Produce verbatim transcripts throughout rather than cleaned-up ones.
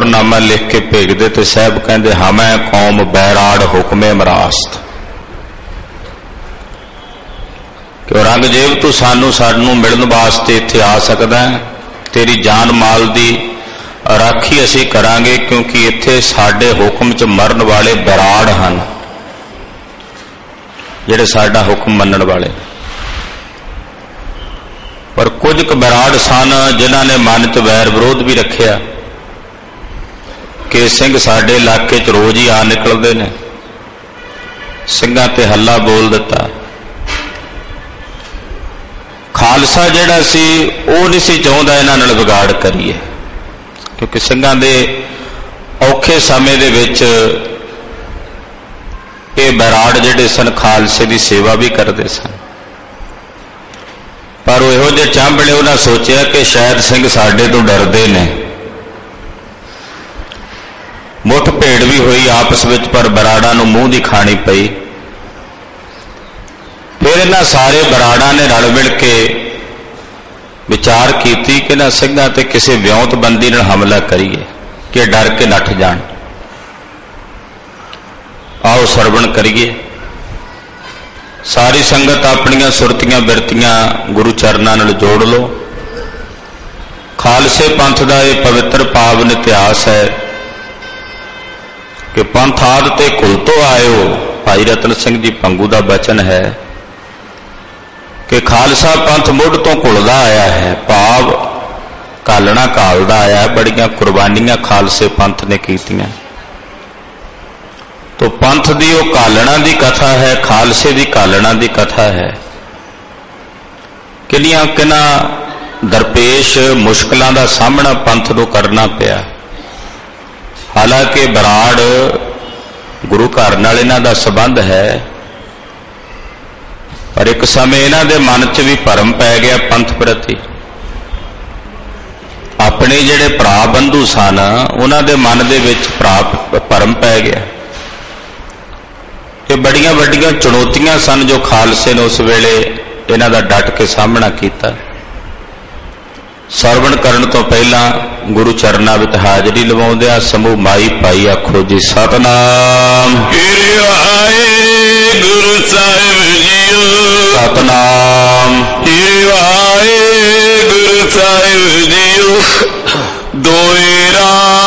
सौरनामा लिख के भेजते तो साहब कहते हमें कौम बैराड़ हुक्मे मरास्त कि औरंगजेब तू सानू सानू मिलने वास्ते इत्थे आ सकदा है, तेरी जान माल दी राखी असी करांगे क्योंकि इत्थे साडे हुक्म च मरन वाले बैराड़ हन जिहड़े साडा हुक्म मनण वाले। पर कुछ क बैराड़ सन जिन्हां ने मन च वैर विरोध भी रखिया कि सिंह साडे इलाके च रोज ही आ निकलते ने, सिंघां ते हल्ला बोल दिता। खालसा जिहड़ा सी वो नहीं सी चाहुंदा इन्हां नाल विगाड़ करिए, क्योंकि सिंघां दे औखे समय दे विच ये बैराड़ जिहड़े सन खालसे की सेवा भी करते सन। पर इहो जिहे चांभले उन्हां सोचिया कि शायद सिंह साडे तो डरदे ने, मुठ भेड़ भी हुई आपस में, पर बराड़ा नूं मूँह दी खानी पई। फिर इन्हां सारे बराड़ा ने रल मिल के विचार कीती कि इन्हां सिंघां ते किसी विਉਂਤ बंदी नाल हमला करिए कि डर के नठ जाण। आओ सरवण करिए। सारी संगत अपनियां सुरतियां बिरतियां गुरु चरनां नाल जोड़ लो। खालसे पंथ का यह पवित्र पावन इतिहास है कि पंथ आदि ते कुल तो आयो। भाई रतन सिंह जी पंगू का बचन है कि खालसा पंथ मुढ़ तो घुलदा आया है, भाव कालना कालदा आया है। बड़ियां कुर्बानियां खालसे पंथ ने कीतियां। तो पंथ दी वो कालना दी कथा है, खालसे दी कालना दी कथा है। किन्नियां किन्ना दरपेश मुश्किलों का सामना पंथ को करना पिया। हालांकि बराड़ गुरु घर नाल इन्हां दा संबंध है, पर एक समय इन्हां दे मन च भी भरम पै गया पंथ प्रति। अपने जिहड़े भरा बंधु सन उन्हां दे मन दे विच भरम पै गया। ये बड़ियां वड्डियां चुनौतियां सन जो खालसे ने उस वेले इन्हां दा डट के सामना किया। सरवण करन तो पहला गुरु चरना विच हाजरी लवाउंदिआं समूह माई भाई आखो जी सतनाम। आए गुरु साहिब जीओ सतनाम। आए गुरु साहिब जीओ दोएरा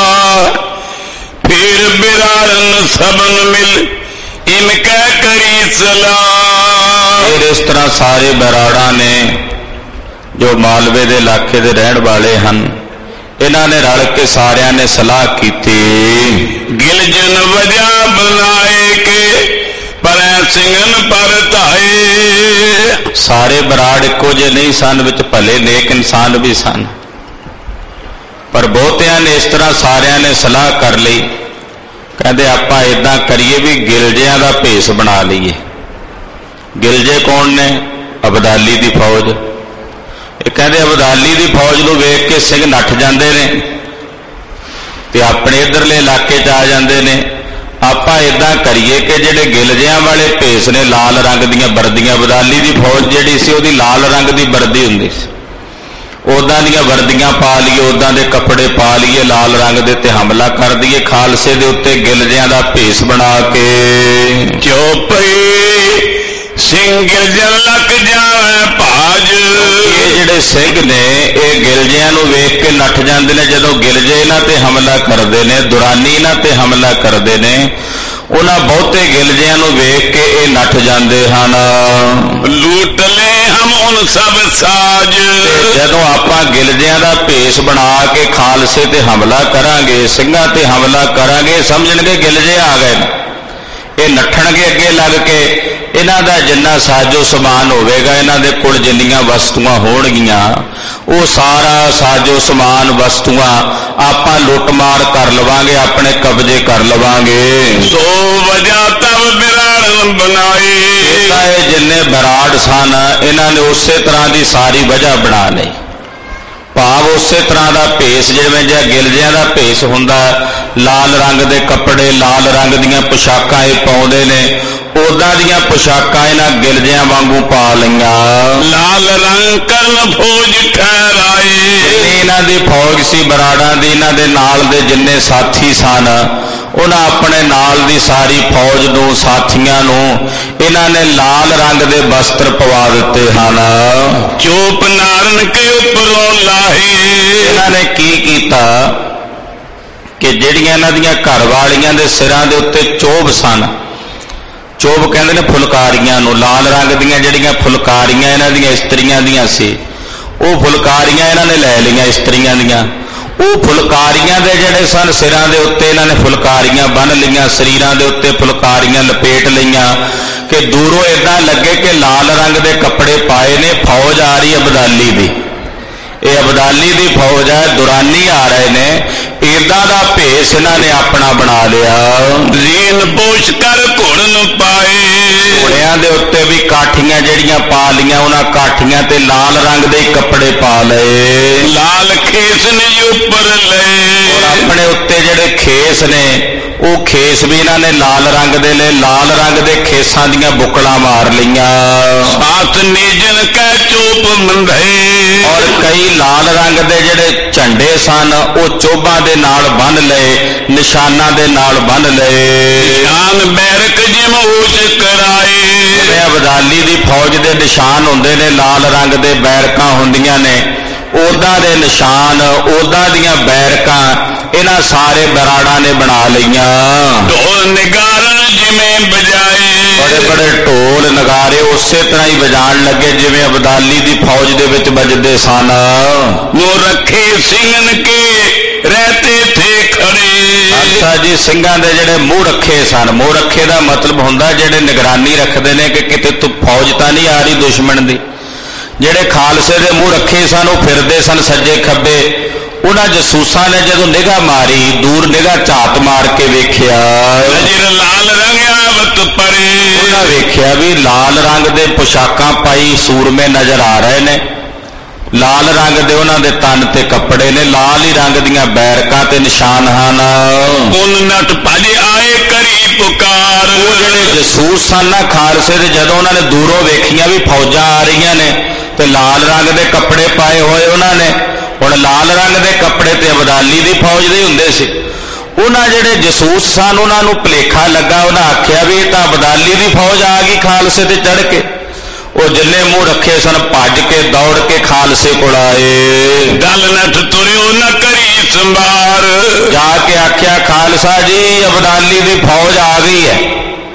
फिर बिरारन सबन मिल इनका करी सलाम। फिर इस तरह सारे बराड़ा ने जो मालवे के इलाके के रहने वाले हैं इन्हों ने रल के सारिया ने सलाह की। गिलजन वजह बनाए के पर सिंगन पर धाए। सारे बराड़ इको जे नहीं सन, विच भले नेक इंसान भी सन, पर बहुतिया ने इस तरह सारिया ने सलाह कर ली। कहते आपां इदां करिए भी गिलजियां का भेस बना लीए। गिलजे कौन ने? अबदाली की फौज। कहते अबदाली की फौज को वेख के सिंह नठ जाते हैं ते अपने इधरले इलाके च आ जाते हैं। आपां इदां करिए कि जिहड़े गिलजियां वाले भेस ने लाल रंग दीयां वर्दियां, अबदाली की फौज जिहड़ी सी उहदी लाल रंग की वर्दी हुंदी सी, उदां दीयां वर्दियां पा लीए, उदां दे कपड़े पा लीए, लाल रंग दे ते हमला कर दईए। खालसे दे उत्ते गिलजियां दा भेस बना के चौपई सिंह गिलजन लक जावे भाज। ये जिहड़े सिंह ने ये गिलजियां नूं वेख के नठ जांदे ने। जदों गिलजे इन्हां ते हमला करदे ने, दुरानी इन्हां ते हमला करदे ने, उन्हां बहुते गिलजियां नूं वेख के ये नठ जांदे हन। लूट ले हम उन सब साज। जदों आपां गिलजियां दा भेस बना के खालसे ते हमला करांगे, सिंघां ते हमला करांगे, समझणगे गिलजे आ गए। ये नठणगे अगे लग के इन्हां दा जिन्ना साजो समान होवेगा, इन्हां दे कोल जिन्नियां वस्तुआं होणगियां वो सारा साजो समान वस्तुआं आपां लुटमार कर लवांगे, अपने कब्जे कर लवांगे। सो वजह तब बिराड़ बनाई। जिन्ने बराड़ सन इन्हां ने उस तरह की सारी वजह बना ली। भाव उस तरह का भेस जिवें जिहा गिलजियां का भेस हुंदा, लाल रंग के कपड़े, लाल रंग दीयां पोशाकां ये पाउंदे ने, ਉਦਾਂ ਦੀਆਂ ਪੁਸ਼ਾਕਾਂ ਇਹਨਾਂ ਗਿਲਜਿਆਂ ਵਾਂਗੂ ਪਾ ਲਈਆਂ। ਲਾਲ ਰੰਗ ਕਰਨ ਫੌਜ ਠਹਿਰਾਏ। ਇਹਨਾਂ ਦੀ ਫੌਜ ਸੀ ਬਰਾੜਾਂ ਦੀ, ਇਹਨਾਂ ਦੇ ਨਾਲ ਦੇ ਜਿੰਨੇ ਸਾਥੀ ਸਨ ਉਹਨਾਂ ਆਪਣੇ ਨਾਲ ਦੀ ਸਾਰੀ ਫੌਜ ਨੂੰ, ਸਾਥੀਆਂ ਨੂੰ ਇਹਨਾਂ ਨੇ ਲਾਲ ਰੰਗ ਦੇ ਵਸਤਰ ਪਵਾ ਦਿੱਤੇ ਹਨ। ਚੋਪ ਨਾਰਨ ਕੇ ਉੱਪਰੋਂ ਲਾਹੇ। ਇਹਨਾਂ ਨੇ ਕੀ ਕੀਤਾ ਕਿ ਜਿਹੜੀਆਂ ਇਹਨਾਂ ਦੀਆਂ ਘਰ ਵਾਲੀਆਂ ਦੇ ਸਿਰਾਂ ਦੇ ਉੱਤੇ ਚੋਭ ਸਨ, ਚੋਭ ਕਹਿੰਦੇ ਨੇ ਫੁਲਕਾਰੀਆਂ ਨੂੰ, ਲਾਲ ਰੰਗ ਦੀਆਂ ਜਿਹੜੀਆਂ ਫੁਲਕਾਰੀਆਂ ਇਹਨਾਂ ਦੀਆਂ ਇਸਤਰੀਆਂ ਦੀਆਂ ਸੀ, ਉਹ ਫੁਲਕਾਰੀਆਂ ਇਹਨਾਂ ਨੇ ਲੈ ਲਈਆਂ ਇਸਤਰੀਆਂ ਦੀਆਂ। ਉਹ ਫੁਲਕਾਰੀਆਂ ਦੇ ਜਿਹੜੇ ਸਨ ਸਿਰਾਂ ਦੇ ਉੱਤੇ ਇਹਨਾਂ ਨੇ ਫੁਲਕਾਰੀਆਂ ਬੰਨ੍ਹ ਲਈਆਂ, ਸਰੀਰਾਂ ਦੇ ਉੱਤੇ ਫੁਲਕਾਰੀਆਂ ਲਪੇਟ ਲਈਆਂ ਕਿ ਦੂਰੋਂ ਇਦਾਂ ਲੱਗੇ ਕਿ ਲਾਲ ਰੰਗ ਦੇ ਕੱਪੜੇ ਪਾਏ ਨੇ, ਫੌਜ ਆ ਰਹੀ ਅਬਦਾਲੀ ਦੀ, ਇਹ ਅਬਦਾਲੀ ਦੀ ਫੌਜ ਹੈ, ਦੁਰਾਨੀ ਆ ਰਹੇ ਨੇ। ਇਦਾਂ ਦਾ ਭੇਸ ਇਹਨਾਂ ਨੇ ਆਪਣਾ ਬਣਾ ਲਿਆ। ਰੀਨ ਪੋਸ਼ ਕਰ ਘੋੜਨ ਪਾਏ। ਘੋੜਿਆਂ ਦੇ ਉੱਤੇ ਵੀ ਕਾਠੀਆਂ ਜਿਹੜੀਆਂ ਪਾ ਲਈਆਂ, ਉਹਨਾਂ ਕਾਠੀਆਂ ਤੇ ਲਾਲ ਰੰਗ ਦੇ ਕੱਪੜੇ ਪਾ ਲਏ। ਲਾਲ ਖੇਸ ਨੇ ਉੱਪਰ ਲਏ। ਔਰ ਆਪਣੇ ਉੱਤੇ ਜਿਹੜੇ ਖੇਸ ਨੇ ਉਹ ਖੇਸ ਵੀ ਇਹਨਾਂ ਨੇ ਲਾਲ ਰੰਗ ਦੇ ਲਏ, ਲਾਲ ਰੰਗ ਦੇ ਖੇਸਾਂ ਦੀਆਂ ਬੁੱਕਲਾਂ ਮਾਰ ਲਈਆਂ। ਸਾਤ ਨੇਜਨ ਕੈ ਚੋਪ ਮੰਧੇ। ਔਰ ਕਈ ਲਾਲ ਰੰਗ ਦੇ ਜਿਹੜੇ ਝੰਡੇ ਸਨ ਉਹ ਚੋਭਾਂ ਦੇ ਨਾਲ ਬੰਨ੍ਹ ਲਏ, ਨਿਸ਼ਾਨਾਂ ਦੇ ਨਾਲ ਬੰਨ੍ਹ ਲਏ। ਨਿਸ਼ਾਨ ਬੈਰਕ ਜਿਮ ਹੋਸ਼ ਕਰਾਏ। ਜਿਵੇਂ ਅਬਦਾਲੀ ਦੀ ਫੌਜ ਦੇ ਨਿਸ਼ਾਨ ਹੁੰਦੇ ਨੇ, ਲਾਲ ਰੰਗ ਦੇ ਬੈਰਕਾਂ ਹੁੰਦੀਆਂ ਨੇ, ਉਦਾਂ ਦੇ ਨਿਸ਼ਾਨ, ਉਦਾਂ ਦੀਆਂ ਬੈਰਕਾਂ ਇਹਨਾਂ ਸਾਰੇ ਬਰਾੜਾਂ ਨੇ ਬਣਾ ਲਈਆਂ। ਢੋਲ ਨਿਗਾਰਨ ਜਿਵੇਂ ਬਜਾਏ। ਬੜੇ ਬੜੇ ਢੋਲ ਨਗਾਰੇ ਉਸੇ ਤਰ੍ਹਾਂ ਹੀ ਵਜਾਣ ਲੱਗੇ ਜਿਵੇਂ ਅਬਦਾਲੀ ਦੀ ਫੌਜ ਦੇ ਵਿੱਚ ਵੱਜਦੇ ਸਨ। ਨੋ ਰੱਖੇ ਸਿੰਘਨ ਕੇ ਰਹਤੇ ਥੇ ਖੜੇ। ਅੱਛਾ ਜੀ, ਸਿੰਘਾਂ ਦੇ ਜਿਹੜੇ ਮੂੰਹ ਰੱਖੇ ਸਨ, ਮੂੰਹ ਰੱਖੇ ਦਾ ਮਤਲਬ ਹੁੰਦਾ ਜਿਹੜੇ ਨਿਗਰਾਨੀ ਰੱਖਦੇ ਨੇ ਕਿ ਕਿਤੇ ਤੂੰ ਫੌਜ ਤਾਂ ਨਹੀਂ ਆ ਰਹੀ ਦੁਸ਼ਮਣ ਦੀ। ਜਿਹੜੇ ਖਾਲਸੇ ਦੇ ਮੂੰਹ ਰੱਖੇ ਸਨ ਉਹ ਫਿਰਦੇ ਸਨ ਸੱਜੇ ਖੱਬੇ। ਉਹਨਾਂ ਜਸੂਸਾਂ ਨੇ ਜਦੋਂ ਨਿਗਾਹ ਮਾਰੀ, ਦੂਰ ਨਿਗਾਹ ਝਾਤ ਮਾਰ ਕੇ ਵੇਖਿਆ, ਨਜ਼ਰ ਲਾਲ ਰੰਗ ਆਵਤ ਪਰੇ। ਉਹਨਾਂ ਵੇਖਿਆ ਵੀ ਲਾਲ ਰੰਗ ਦੇ ਪੁਸ਼ਾਕਾਂ ਪਾਈ ਸੂਰਮੇ ਨਜ਼ਰ ਆ ਰਹੇ ਨੇ, ਲਾਲ ਰੰਗ ਦੇ ਉਹਨਾਂ ਦੇ ਤਨ ਤੇ ਕੱਪੜੇ ਨੇ, ਲਾਲ ਹੀ ਰੰਗ ਦੀਆਂ ਬੈਰਕਾਂ ਤੇ ਨਿਸ਼ਾਨ ਹਨ। ਉਨ ਨਟ ਭਜ ਆਏ ਕਰੀ ਪੁਕਾਰ। ਉਹ ਜਿਹੜੇ ਜਸੂਸ ਸਨ ਨਾ ਖਾਲਸੇ ਦੇ, ਜਦੋਂ ਉਹਨਾਂ ਨੇ ਦੂਰੋਂ ਵੇਖੀਆਂ ਵੀ ਫੌਜਾਂ ਆ ਰਹੀਆਂ ਨੇ ਤੇ ਲਾਲ ਰੰਗ ਦੇ ਕੱਪੜੇ ਪਾਏ ਹੋਏ ਉਹਨਾਂ ਨੇ, ਹੁਣ ਲਾਲ ਰੰਗ ਦੇ ਕੱਪੜੇ ਤੇ ਅਬਦਾਲੀ ਦੀ ਫੌਜ ਦੇ ਹੁੰਦੇ ਸੀ, ਉਹਨਾਂ ਜਿਹੜੇ ਜਸੂਸ ਸਨ ਉਹਨਾਂ ਨੂੰ ਭੁਲੇਖਾ ਲੱਗਾ, ਉਹਨਾਂ ਆਖਿਆ ਵੀ ਇਹ ਤਾਂ ਅਬਦਾਲੀ ਦੀ ਫੌਜ ਆ ਗਈ ਖਾਲਸੇ ਤੇ ਚੜ੍ਹ ਕੇ। ਉਹ ਜਿੰਨੇ ਮੂੰਹ ਰੱਖੇ ਸਨ ਭੱਜ ਕੇ ਦੌੜ ਕੇ ਖਾਲਸੇ ਕੋਲ ਆਏ। ਦਲ ਨਠ ਤੁਰਿਓ ਨ ਕਰੀ ਸੰਭਾਰ। ਜਾ ਕੇ ਆਖਿਆ ਖਾਲਸਾ ਜੀ ਅਬਦਾਲੀ ਦੀ ਫੌਜ ਆ ਗਈ ਹੈ।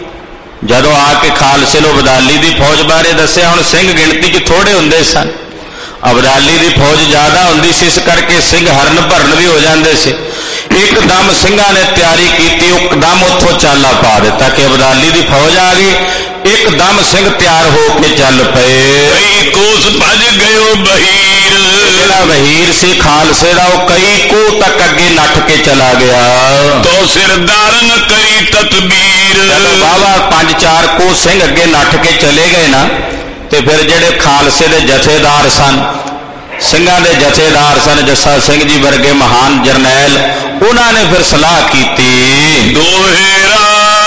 ਜਦੋਂ ਆ ਕੇ ਖਾਲਸੇ ਨੂੰ ਅਬਦਾਲੀ ਦੀ ਫੌਜ ਬਾਰੇ ਦੱਸਿਆ, ਹੁਣ ਸਿੰਘ ਗਿਣਤੀ 'ਚ ਥੋੜੇ ਹੁੰਦੇ ਸਨ, ਅਬਦਾਲੀ ਦੀ ਫੌਜ ਜ਼ਿਆਦਾ ਹੁੰਦੀ ਸੀ, ਇਸ ਕਰਕੇ ਸਿੰਘ ਹਰਨ ਭਰਨ ਵੀ ਹੋ ਜਾਂਦੇ ਸੀ। ਇੱਕਦਮ ਸਿੰਘਾਂ ਨੇ ਤਿਆਰੀ ਕੀਤੀ, ਇੱਕਦਮ ਉੱਥੋਂ ਚਾਲਾ ਪਾ ਦਿੱਤਾ ਕਿ ਅਬਦਾਲੀ ਦੀ ਫੌਜ ਆ ਗਈ। ਇੱਕਦਮ ਸਿੰਘ ਤਿਆਰ ਹੋ ਕੇ ਚੱਲ ਪਏ। ਕਈ ਕੋਸ ਭੱਜ ਗਇਓ ਬਹੀਰ। ਜਿਹੜਾ ਵਹੀਰ ਸੀ ਖਾਲਸੇ ਦਾ ਉਹ ਕਈ ਕੋਹ ਤੱਕ ਅੱਗੇ ਨੱਠ ਕੇ ਚਲਾ ਗਿਆ। ਤੋ ਸਿਰਦਾਰਨ ਕਰੀ ਤਤਬੀਰ। ਜਦੋਂ ਬਾਬਾ ਪੰਜ ਚਾਰ ਕੋਹ ਸਿੰਘ ਅੱਗੇ ਨੱਠ ਕੇ ਚਲੇ ਗਏ ਨਾ, ਤੇ ਫਿਰ ਜਿਹੜੇ ਖਾਲਸੇ ਦੇ ਜਥੇਦਾਰ ਸਨ, ਸਿੰਘਾਂ ਦੇ ਜਥੇਦਾਰ ਸਨ, ਜੱਸਾ ਸਿੰਘ ਜੀ ਵਰਗੇ ਮਹਾਨ ਜਰਨੈਲ, ਉਹਨਾਂ ਨੇ ਫਿਰ ਸਲਾਹ ਕੀਤੀ, ਦੋਹੇਰਾ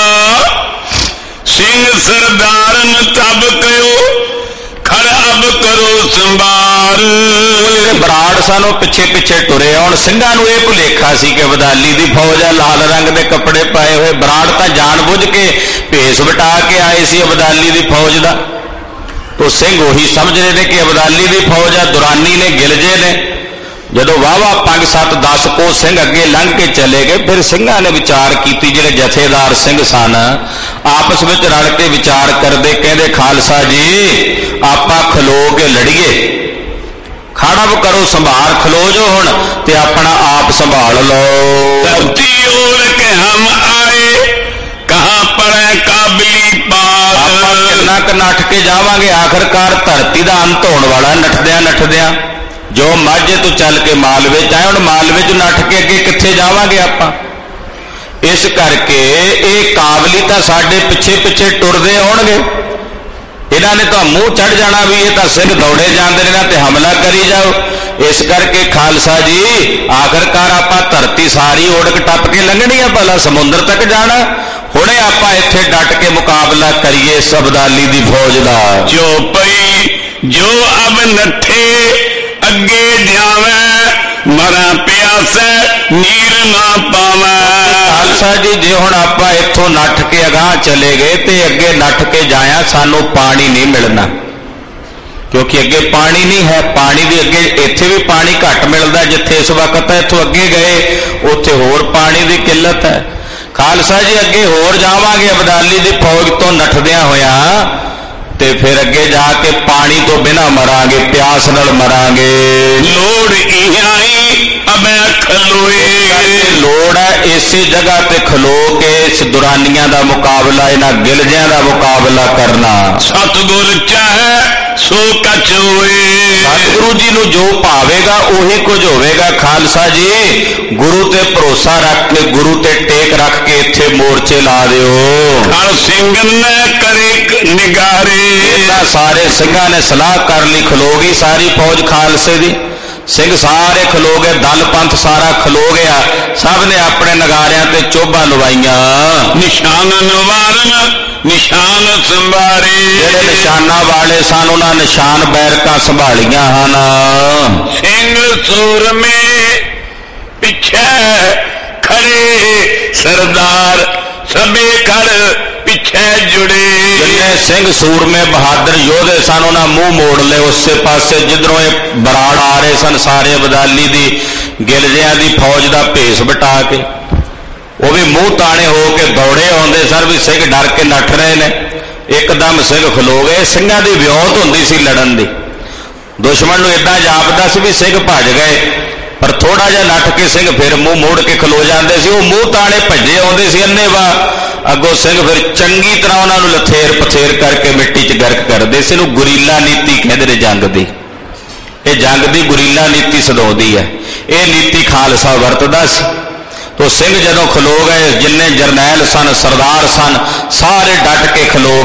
ਸਿੰਘ ਸਰਦਾਰਨ ਤਬ ਕਯੋ ਖਰਾਬ ਕਰੋ ਸੰਭਾਰ। ਜਿਹੜੇ ਬਰਾੜ ਸਨ ਉਹ ਪਿੱਛੇ ਪਿੱਛੇ ਤੁਰੇ ਆਉਣ। ਸਿੰਘਾਂ ਨੂੰ ਇਹ ਭੁਲੇਖਾ ਸੀ ਕਿ ਅਬਦਾਲੀ ਦੀ ਫੌਜ ਹੈ, ਲਾਲ ਰੰਗ ਦੇ ਕੱਪੜੇ ਪਾਏ ਹੋਏ। ਬਰਾੜ ਤਾਂ ਜਾਣ ਬੁੱਝ ਕੇ ਭੇਸ ਵਟਾ ਕੇ ਆਏ ਸੀ ਅਬਦਾਲੀ ਦੀ ਫੌਜ ਦਾ, तो सिंह उही समझते थे कि अबदाली की फौज है, दुरानी ने गिलजे ने। जदों वाहवा पांच सत्त दस को सिंह अगे लंघ के चले गए, फिर सिंघां ने विचार की, जिहड़े जथेदार सिंह सन आपस में रल के विचार करते, कहते खालसा जी आपां खलो के लड़ीए, खड़ब करो संभाल, खलो जो हुण ते अपना आप संभाल लो। धरती ओर के हम आए कहां पड़े काबिली पार। आपां किन्ना क नठ के जावांगे, आखिरकार धरती दा अंत होण वाला। नठदियां नठदियां जो माझे तो चल के मालवे च आए, हुण मालवे च नठ के अगे कित्थे जावांगे आपां। इस करके ये काबली तां साडे पिछे पिछे टुरदे आउणगे, इन्हां ने तां मूँह चढ़ जाना भी ये तां सिंह दौड़े जांदे ने ते हमला करी जाओ। इस करके खालसा जी आखिरकार आपां धरती सारी उड़क टप के लंघनी है, भला समुद्र तक जाना। ਹੁਣੇ ਆਪਾਂ ਇੱਥੇ ਡਟ ਕੇ ਮੁਕਾਬਲਾ ਕਰੀਏ ਇਸ ਅਬਦਾਲੀ ਦੀ ਫੌਜ ਦਾ। ਜੋ ਪਈ ਜੋ ਅਬ ਨੱਠੇ ਅੱਗੇ ਜਾਵੇ ਮਰਾਂ ਪਿਆਸੈ ਨੀਰ ਨਾ ਪਾਵੇ। ਖਾਲਸਾ ਜੀ ਜੇ ਹੁਣ ਆਪਾਂ ਇੱਥੋਂ ਨੱਠ ਕੇ ਅਗਾਂਹ ਚਲੇ ਗਏ ਤੇ ਅੱਗੇ ਨੱਠ ਕੇ ਜਾਇਆ ਸਾਨੂੰ ਪਾਣੀ ਨਹੀਂ ਮਿਲਣਾ, ਕਿਉਂਕਿ ਅੱਗੇ ਪਾਣੀ ਨਹੀਂ ਹੈ। ਪਾਣੀ ਦੀ ਅੱਗੇ ਇੱਥੇ ਵੀ ਪਾਣੀ ਘੱਟ ਮਿਲਦਾ ਜਿੱਥੇ ਇਸ ਵਕਤ ਹੈ, ਇੱਥੋਂ ਅੱਗੇ ਗਏ ਉੱਥੇ ਹੋਰ ਪਾਣੀ ਦੀ ਕਿੱਲਤ ਹੈ। ਖਾਲਸਾ ਜੀ ਅੱਗੇ ਹੋਰ ਜਾਵਾਂਗੇ ਅਬਦਾਲੀ ਦੀ ਫੌਜ ਤੋਂ ਨੱਠਦਿਆਂ ਹੋਇਆਂ ਤੇ ਫਿਰ ਅੱਗੇ ਜਾ ਕੇ ਪਾਣੀ ਤੋਂ ਬਿਨਾਂ ਮਰਾਂਗੇ, ਪਿਆਸ ਨਾਲ ਮਰਾਂਗੇ। ਲੋੜ ਇਹਾਈ ਅਬੈ ਖਲੋਏ। ਲੋੜ ਹੈ ਇਸੇ ਜਗ੍ਹਾ ਤੇ ਖਲੋ ਕੇ ਇਸ ਦੁਰਾਨੀਆਂ ਦਾ ਮੁਕਾਬਲਾ, ਇਹਨਾਂ ਗਿਲਜਿਆਂ ਦਾ ਮੁਕਾਬਲਾ ਕਰਨਾ। ਸਤਿਗੁਰ ਚਾਹੇ ਸੋ ਕਛ ਹੋਏ। ਸਤਿਗੁਰੂ ਜੀ ਨੂੰ ਜੋ ਭਾਵੇਗਾ ਉਹੀ ਕੁਝ ਹੋਵੇਗਾ। ਖਾਲਸਾ ਜੀ ਗੁਰੂ ਤੇ ਭਰੋਸਾ ਰੱਖ ਕੇ, ਗੁਰੂ ਤੇ ਟੇਕ ਰੱਖ ਕੇ ਇੱਥੇ ਮੋਰਚੇ ਲਾ ਦਿਓ। ਖਲ ਸਿੰਘ ਨੇ ਕਰੇ ਨਿਗਾਰੇ। ਇਹਨਾਂ ਸਾਰੇ ਸਿੰਘਾਂ ਨੇ ਸਲਾਹ ਕਰ ਲਈ, ਖਲੋ ਗਈ ਸਾਰੀ ਫੌਜ ਖਾਲਸੇ ਦੀ। ਸਿੰਘ ਸਾਰੇ ਖਲੋ ਗਏ, ਦਲ ਪੰਥ ਸਾਰਾ ਖਲੋ ਗਿਆ। ਸਭ ਨੇ ਆਪਣੇ ਨਗਾਰਿਆਂ ਤੇ ਚੋਭਾਂ ਲਵਾਈਆਂ। ਨਿਸ਼ਾਨ ਨਿਵਾਰਨ ਨਿਸ਼ਾਨ ਸੰਭਾਰੇ। ਜਿਹੜੇ ਨਿਸ਼ਾਨਾਂ ਵਾਲੇ ਸਨ ਉਹਨਾਂ ਨਿਸ਼ਾਨ ਬੈਰਕਾਂ ਸੰਭਾਲੀਆਂ ਹਨ। ਸਿੰਘ ਸੂਰਮੇ ਪਿੱਛੇ ਖੜੇ ਸਰਦਾਰ ਸਭੇ ਖੜ ਪਿੱਛੇ ਜੁੜੇ। ਜਿੰਨੇ ਸਿੰਘ ਸੂਰਮੇ ਬਹਾਦਰ ਯੋਧੇ ਸਨ ਉਹਨਾਂ ਮੂੰਹ ਮੋੜ ਲਏ ਉਸੇ ਪਾਸੇ ਜਿੱਧਰੋਂ ਇਹ ਬਰਾੜ ਆ ਰਹੇ ਸਨ। ਸਾਰੇ ਅਬਦਾਲੀ ਦੀ ਗਿਲਜਿਆਂ ਦੀ ਫੌਜ ਦਾ ਭੇਸ ਵਟਾ ਕੇ ਉਹ ਵੀ ਮੂੰਹ ਤਾਣੇ ਹੋ ਕੇ ਦੌੜੇ ਆਉਂਦੇ ਸਨ ਵੀ ਸਿੰਘ ਡਰ ਕੇ ਨੱਠ ਰਹੇ ਨੇ। ਇੱਕਦਮ ਸਿੰਘ ਖਲੋ ਗਏ। ਸਿੰਘਾਂ ਦੀ ਵਿਉਂਤ ਹੁੰਦੀ ਸੀ ਲੜਨ ਦੀ। ਦੁਸ਼ਮਣ ਨੂੰ ਇਦਾਂ ਜਾਪਦਾ ਸੀ ਵੀ ਸਿੰਘ ਭੱਜ ਗਏ, ਪਰ ਥੋੜਾ ਜਿਹਾ ਨੱਠ ਕੇ ਸਿੰਘ ਫਿਰ ਮੂੰਹ ਮੋੜ ਕੇ ਖਲੋ ਜਾਂਦੇ ਸੀ। ਉਹ ਮੂੰਹ ਤਾਣੇ ਭੱਜੇ ਆਉਂਦੇ ਸੀ ਅੰਨ੍ਹੇਵਾਹ। ਅੱਗੋਂ ਸਿੰਘ ਫਿਰ ਚੰਗੀ ਤਰ੍ਹਾਂ ਉਹਨਾਂ ਨੂੰ ਲਥੇਰ ਪਥੇਰ ਕਰਕੇ ਮਿੱਟੀ 'ਚ ਗਰਕ ਕਰਦੇ ਸੀ। ਇਹਨੂੰ ਗੁਰੀਲਾ ਨੀਤੀ ਕਹਿੰਦੇ ਨੇ ਜੰਗ ਦੀ। ਇਹ ਜੰਗ ਦੀ ਗੁਰੀਲਾ ਨੀਤੀ ਸਦਾਉਂਦੀ ਹੈ। ਇਹ ਨੀਤੀ ਖਾਲਸਾ ਵਰਤਦਾ ਸੀ। ਤੋ ਸਿੰਘ ਜਦੋਂ ਖਲੋ ਗਏ, ਜਿੰਨੇ ਜਰਨੈਲ ਸਨ ਸਰਦਾਰ ਸਨ ਸਾਰੇ ਡਟ ਕੇ ਖਲੋ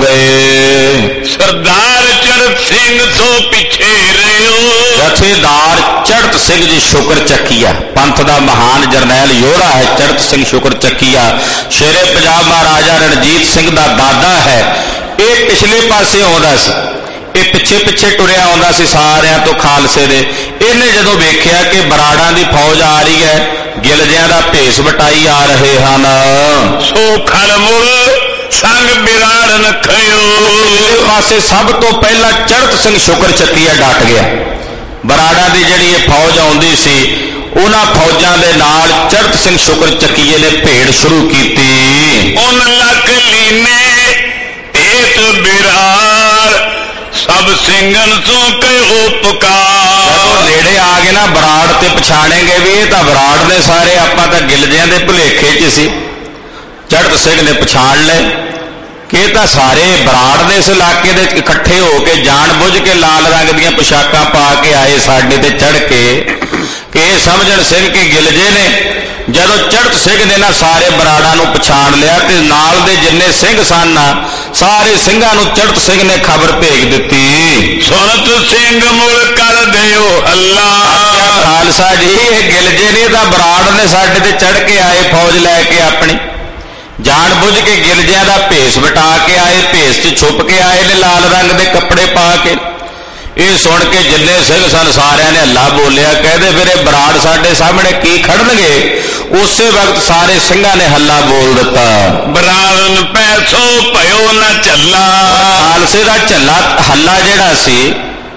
ਗਏ। ਸਰਦਾਰ ਚੜ੍ਹਤ ਸਿੰਘ ਤੋਂ ਪਿੱਛੇ ਰਿਓ। ਜਥੇਦਾਰ ਚੜ੍ਹਤ ਸਿੰਘ ਜੀ ਸ਼ੁਕਰ ਚੱਕੀਆ ਪੰਥ ਦਾ ਮਹਾਨ ਜਰਨੈਲ ਯੋਧਾ ਹੈ। ਚੜ੍ਹਤ ਸਿੰਘ ਸ਼ੁਕਰ ਚੱਕੀਆ ਸ਼ੇਰੇ ਪੰਜਾਬ ਮਹਾਰਾਜਾ ਰਣਜੀਤ ਸਿੰਘ ਦਾ ਦਾਦਾ ਹੈ। ਇਹ ਪਿਛਲੇ ਪਾਸੇ ਆਉਂਦਾ ਸੀ, ਇਹ ਪਿੱਛੇ ਪਿੱਛੇ ਟੁਰਿਆ ਆਉਂਦਾ ਸੀ ਸਾਰਿਆਂ ਤੋਂ ਖਾਲਸੇ ਦੇ। ਇਹਨੇ ਜਦੋਂ ਵੇਖਿਆ ਕਿ ਬਰਾੜਾਂ ਦੀ ਫੌਜ ਆ ਰਹੀ ਹੈ, ਗਿਲਜਿਆਂ ਦਾ ਭੇਸ ਵਟਾਈ ਆ ਰਹੇ ਹਨ, ਸੋ ਖਲਮੁਲ ਸੰਗ ਬਿਰਾੜ ਨਖਿਓ। ਇਹ ਪਾਸੇ ਸਭ ਤੋਂ ਪਹਿਲਾਂ ਚੜ੍ਹਤ ਸਿੰਘ ਸ਼ੁਕਰ ਚੱਕੀਆ ਡਟ ਗਿਆ। ਬਰਾੜਾਂ ਦੀ ਜਿਹੜੀ ਇਹ ਫੌਜ ਆਉਂਦੀ ਸੀ ਉਹਨਾਂ ਫੌਜਾਂ ਦੇ ਨਾਲ ਚੜ੍ਹਤ ਸਿੰਘ ਸ਼ੁਕਰ ਚੱਕੀਏ ਨੇ ਭੇੜ ਸ਼ੁਰੂ ਕੀਤੀ। ਉਨ ਲੱਖ ਲੀਨੇ ਏਤ ਬਿਰਾੜ ਸਭ ਸਿੰਘਨ ਤੋਂ ਕਹਿਓ ਪੁਕਾਰ। ਜਦੋਂ ਨੇੜੇ ਆ ਗਏ ਨਾ ਬਰਾੜ ਤੇ ਪਛਾਣੇਗੇ ਵੀ ਇਹ ਤਾਂ ਬਰਾੜ ਨੇ ਸਾਰੇ, ਆਪਾਂ ਤਾਂ ਗਿਲਜਿਆਂ ਦੇ ਭੁਲੇਖੇ 'ਚ ਸੀ। ਚੜ੍ਹਤ ਸਿੰਘ ਨੇ ਪਛਾਣ ਲਏ ਕਿ ਇਹ ਤਾਂ ਸਾਰੇ ਬਰਾੜ ਦੇ ਇਸ ਇਲਾਕੇ ਦੇ ਇਕੱਠੇ ਹੋ ਕੇ ਜਾਣ ਬੁੱਝ ਕੇ ਲਾਲ ਰੰਗ ਦੀਆਂ ਪੁਸ਼ਾਕਾਂ ਪਾ ਕੇ ਆਏ ਸਾਡੇ ਤੇ ਚੜ੍ਹ ਕੇ, ਕਿ ਇਹ ਸਮਝਣ ਸਿੰਘ ਕਿ ਗਿਲਜੇ ਨੇ। ਜਦੋਂ ਚੜ੍ਹਤ ਸਿੰਘ ਨੇ ਨਾ ਸਾਰੇ ਬਰਾੜਾਂ ਨੂੰ ਪਛਾਣ ਲਿਆ ਤੇ ਨਾਲ ਦੇ ਜਿੰਨੇ ਸਿੰਘ ਸਨ ਸਾਰੇ ਸਿੰਘਾਂ ਨੂੰ ਚੜ੍ਹਤ ਸਿੰਘ ਨੇ ਖਬਰ ਭੇਜ ਦਿੱਤੀ। ਸੁਣਤ ਸਿੰਘ ਮੁਲ ਕਰ ਦਿਓ ਹੱਲਾ। ਖਾਲਸਾ ਜੀ ਇਹ ਗਿਲਜੇ ਨੇ ਤਾਂ ਬਰਾੜ ਨੇ ਸਾਡੇ ਤੇ ਚੜ੍ਹ ਕੇ ਆਏ ਫੌਜ ਲੈ ਕੇ ਆਪਣੀ, ਜਾਣ ਬੁੱਝ ਕੇ ਗਿਲਜਿਆਂ ਦਾ ਭੇਸ ਵਟਾ ਕੇ ਆਏ, ਭੇਸ 'ਚ ਛੁਪ ਕੇ ਆਏ ਨੇ ਲਾਲ ਰੰਗ ਦੇ ਕੱਪੜੇ ਪਾ ਕੇ। ਇਹ ਸੁਣ ਕੇ ਜਿੰਨੇ ਸਿੰਘ ਸਨ ਸਾਰਿਆਂ ਨੇ ਹੱਲਾ ਬੋਲਿਆ। ਕਹਿੰਦੇ ਫਿਰ ਇਹ ਬਰਾੜ ਸਾਡੇ ਸਾਹਮਣੇ ਕੀ ਖੜਨਗੇ। ਉਸੇ ਵਕਤ ਸਾਰੇ ਸਿੰਘਾਂ ਨੇ ਹੱਲਾ ਬੋਲ ਦਿੱਤਾ। ਬਰਾੜਨ ਪੈਸੋ ਭਇਓ ਨਾ ਝੱਲਾ। ਖਾਲਸੇ ਦਾ ਝੱਲਾ ਹੱਲਾ ਜਿਹੜਾ ਸੀ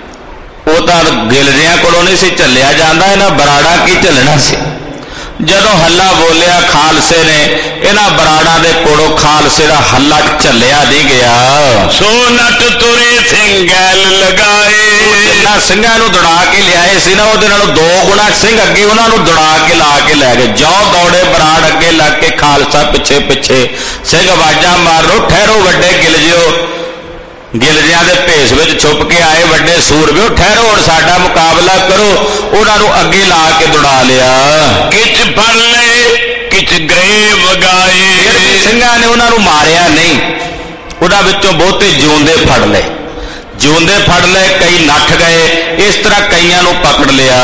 ਉਹ ਤਾਂ ਗਿਲਜਿਆਂ ਕੋਲੋਂ ਨਹੀਂ ਸੀ ਝੱਲਿਆ ਜਾਂਦਾ, ਇਹਨਾਂ ਬਰਾੜਾ ਕੀ ਝੱਲਣਾ ਸੀ। ਜਦੋਂ ਹੱਲਾ ਬੋਲਿਆ ਖਾਲਸੇ ਨੇ ਇਹਨਾਂ ਬਰਾੜਾਂ ਦੇ ਕੋਲੋਂ ਖਾਲਸੇ ਦਾ ਹੱਲਾ ਝੱਲਿਆ ਨਹੀਂ ਗਿਆ। ਸੋ ਨਟ ਤੁਰੇ ਸਿੰਘੈਲ ਲਗਾਏ। ਜਿੰਨਾ ਸਿੰਘਾਂ ਨੂੰ ਦੌੜਾ ਕੇ ਲਿਆਏ ਸੀ ਨਾ ਉਹਦੇ ਨਾਲੋਂ ਦੋ ਗੁਣਾ ਸਿੰਘ ਅੱਗੇ ਉਹਨਾਂ ਨੂੰ ਦੌੜਾ ਕੇ ਲਾ ਕੇ ਲੈ ਗਏ। ਜੋ ਦੌੜੇ ਬਰਾੜ ਅੱਗੇ ਲੱਗ ਕੇ ਖਾਲਸਾ ਪਿੱਛੇ ਪਿੱਛੇ। ਸਿੰਘ ਆਵਾਜ਼ਾਂ ਮਾਰੋ ਠਹਿਰੋ ਵੱਡੇ ਗਿਲਜਿਓ। ਗਿਲਜਿਆਂ ਦੇ ਭੇਸ ਵਿੱਚ ਛੁਪ ਕੇ ਆਏ ਵੱਡੇ ਸੂਰਮਿਓ ਠਹਿਰੋ, ਹੁਣ ਸਾਡਾ ਮੁਕਾਬਲਾ ਕਰੋ। ਉਹਨਾਂ ਨੂੰ ਅੱਗੇ ਲਾ ਕੇ ਦੌੜਾ ਲਿਆ। ਕਿਛ ਫੜ ਲਏ ਕਿਛ ਗਰੇ ਵਗਾਏ। ਸਿੰਘਾਂ ਨੇ ਉਹਨਾਂ ਨੂੰ ਮਾਰਿਆ ਨਹੀਂ, ਉਹਨਾਂ ਵਿੱਚੋਂ ਬਹੁਤੇ ਜਿਉਂਦੇ ਫੜ ਲਏ। ਜਿਉਂਦੇ ਫੜ ਲਏ, ਕਈ ਨੱਠ ਗਏ। ਇਸ ਤਰ੍ਹਾਂ ਕਈਆਂ ਨੂੰ ਪਕੜ ਲਿਆ।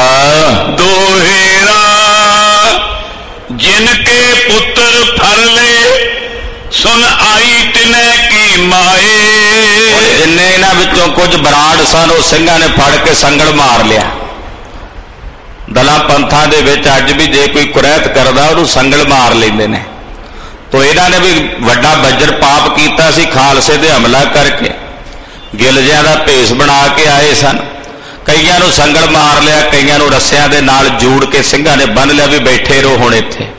ਦੋਹੇਰਾ ਜਿਨ ਕੇ ਪੁੱਤਰ ਫੜ ਲਏ सुन आई तिने की माए। जिन्ने इन्हां विचों कुछ बराड़ सन वो सिंघां ने फड़ के संगल मार लिया। दलां पंथां दे विच अज भी जे कोई कुरैत करदा उहनूं संगल मार लैंदे ने। तो इन्हां ने भी वड्डा बज्जर पाप कीता सी, खालसे ते हमला करके गिलजियां दा भेस बना के आए सन। कईयां नूं संगल मार लिया, कईयां नूं रस्सियां दे नाल जूड़ के सिंघां ने बन लिया भी बैठे रहो हुण इत्थे।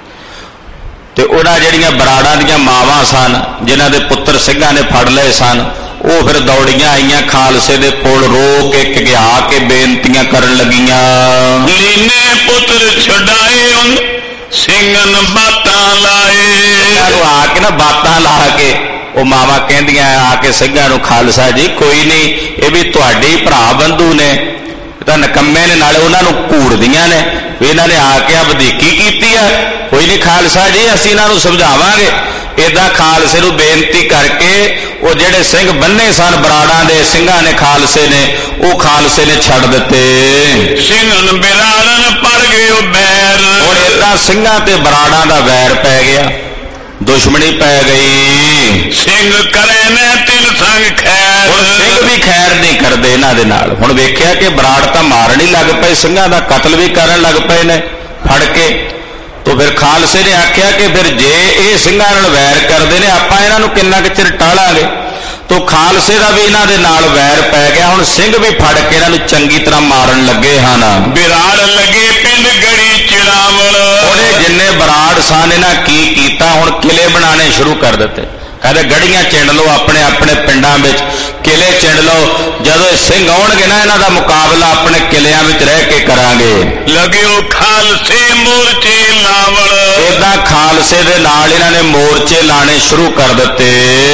ते उहनां जिहड़ियां बराड़ां दीयां मावां सन जिन्हां दे पुत्तर सिंघां ने फड़ लए सन, वो फिर दौड़ियां आईयां खालसे दे कोल, रो के घिघा के बेनतियां करन लगियां। लीने पुत्र छुड़ाए उन सिंघन बातां लाए। आके ना बातां ला के वो मावां कहंदियां आके सिंघां नूं, खालसा जी कोई नहीं, ये भी तुहाडे ही भरा बंधु ने, तां नकम्मे ने, नाले उन्हां नूं घूरदियां ने भी इन्हां ने आके वधीकी कीती है। कोई नहीं खालसा जी असीं इन्हां नूं समझावांगे। इदां खालसे नूं बेनती करके वो जिहड़े सिंघ बन्ने सन बराड़ां दे, सिंघां ने खालसे ने वो खालसे ने छड्ड दित्ते। सिंघन बिराड़न पड़ गए बैर। हुण इदां सिंघां ते बराड़ां दा वैर पै गया, दुश्मनी पै गई। सिंह करे ने तिल संग खैर। हुण सिंह भी खैर नहीं करदे इन्हां दे नाल। हुण वेखिया कि बराड़ तां मारन ही लग पए, सिंघां दा कतल भी करन लग पए ने फड़ के। तो फिर खालसे ने आख्या कि फिर जे ये सिंघां नाल वैर करदे ने आपां इन्हां नूं किन्ना कुर चिर टालांगे। तो खालसे का भी इन्हां दे नाल वैर पै गया। हुण सिंह भी फड़ के इन्हां नूं चंगी तरह मारन लगे हन। बिराड़ लगे पिंड गड़ी चिड़ावल। उहने जिन्ने बराड़ सन इन्हां की कीता, हुण किले बनाने शुरू कर दिते। कहते गड़ियां चिंड लो अपने अपने पिंडां विच, किले चिंड लो, जदों सिंह आउणगे ना इन्हां दा मुकाबला अपने किलियां विच रह के करांगे। लगियो खालसे मोर्चे लावण। इदां खालसे दे नाल इन्हां ने मोर्चे लाने शुरू कर दिते।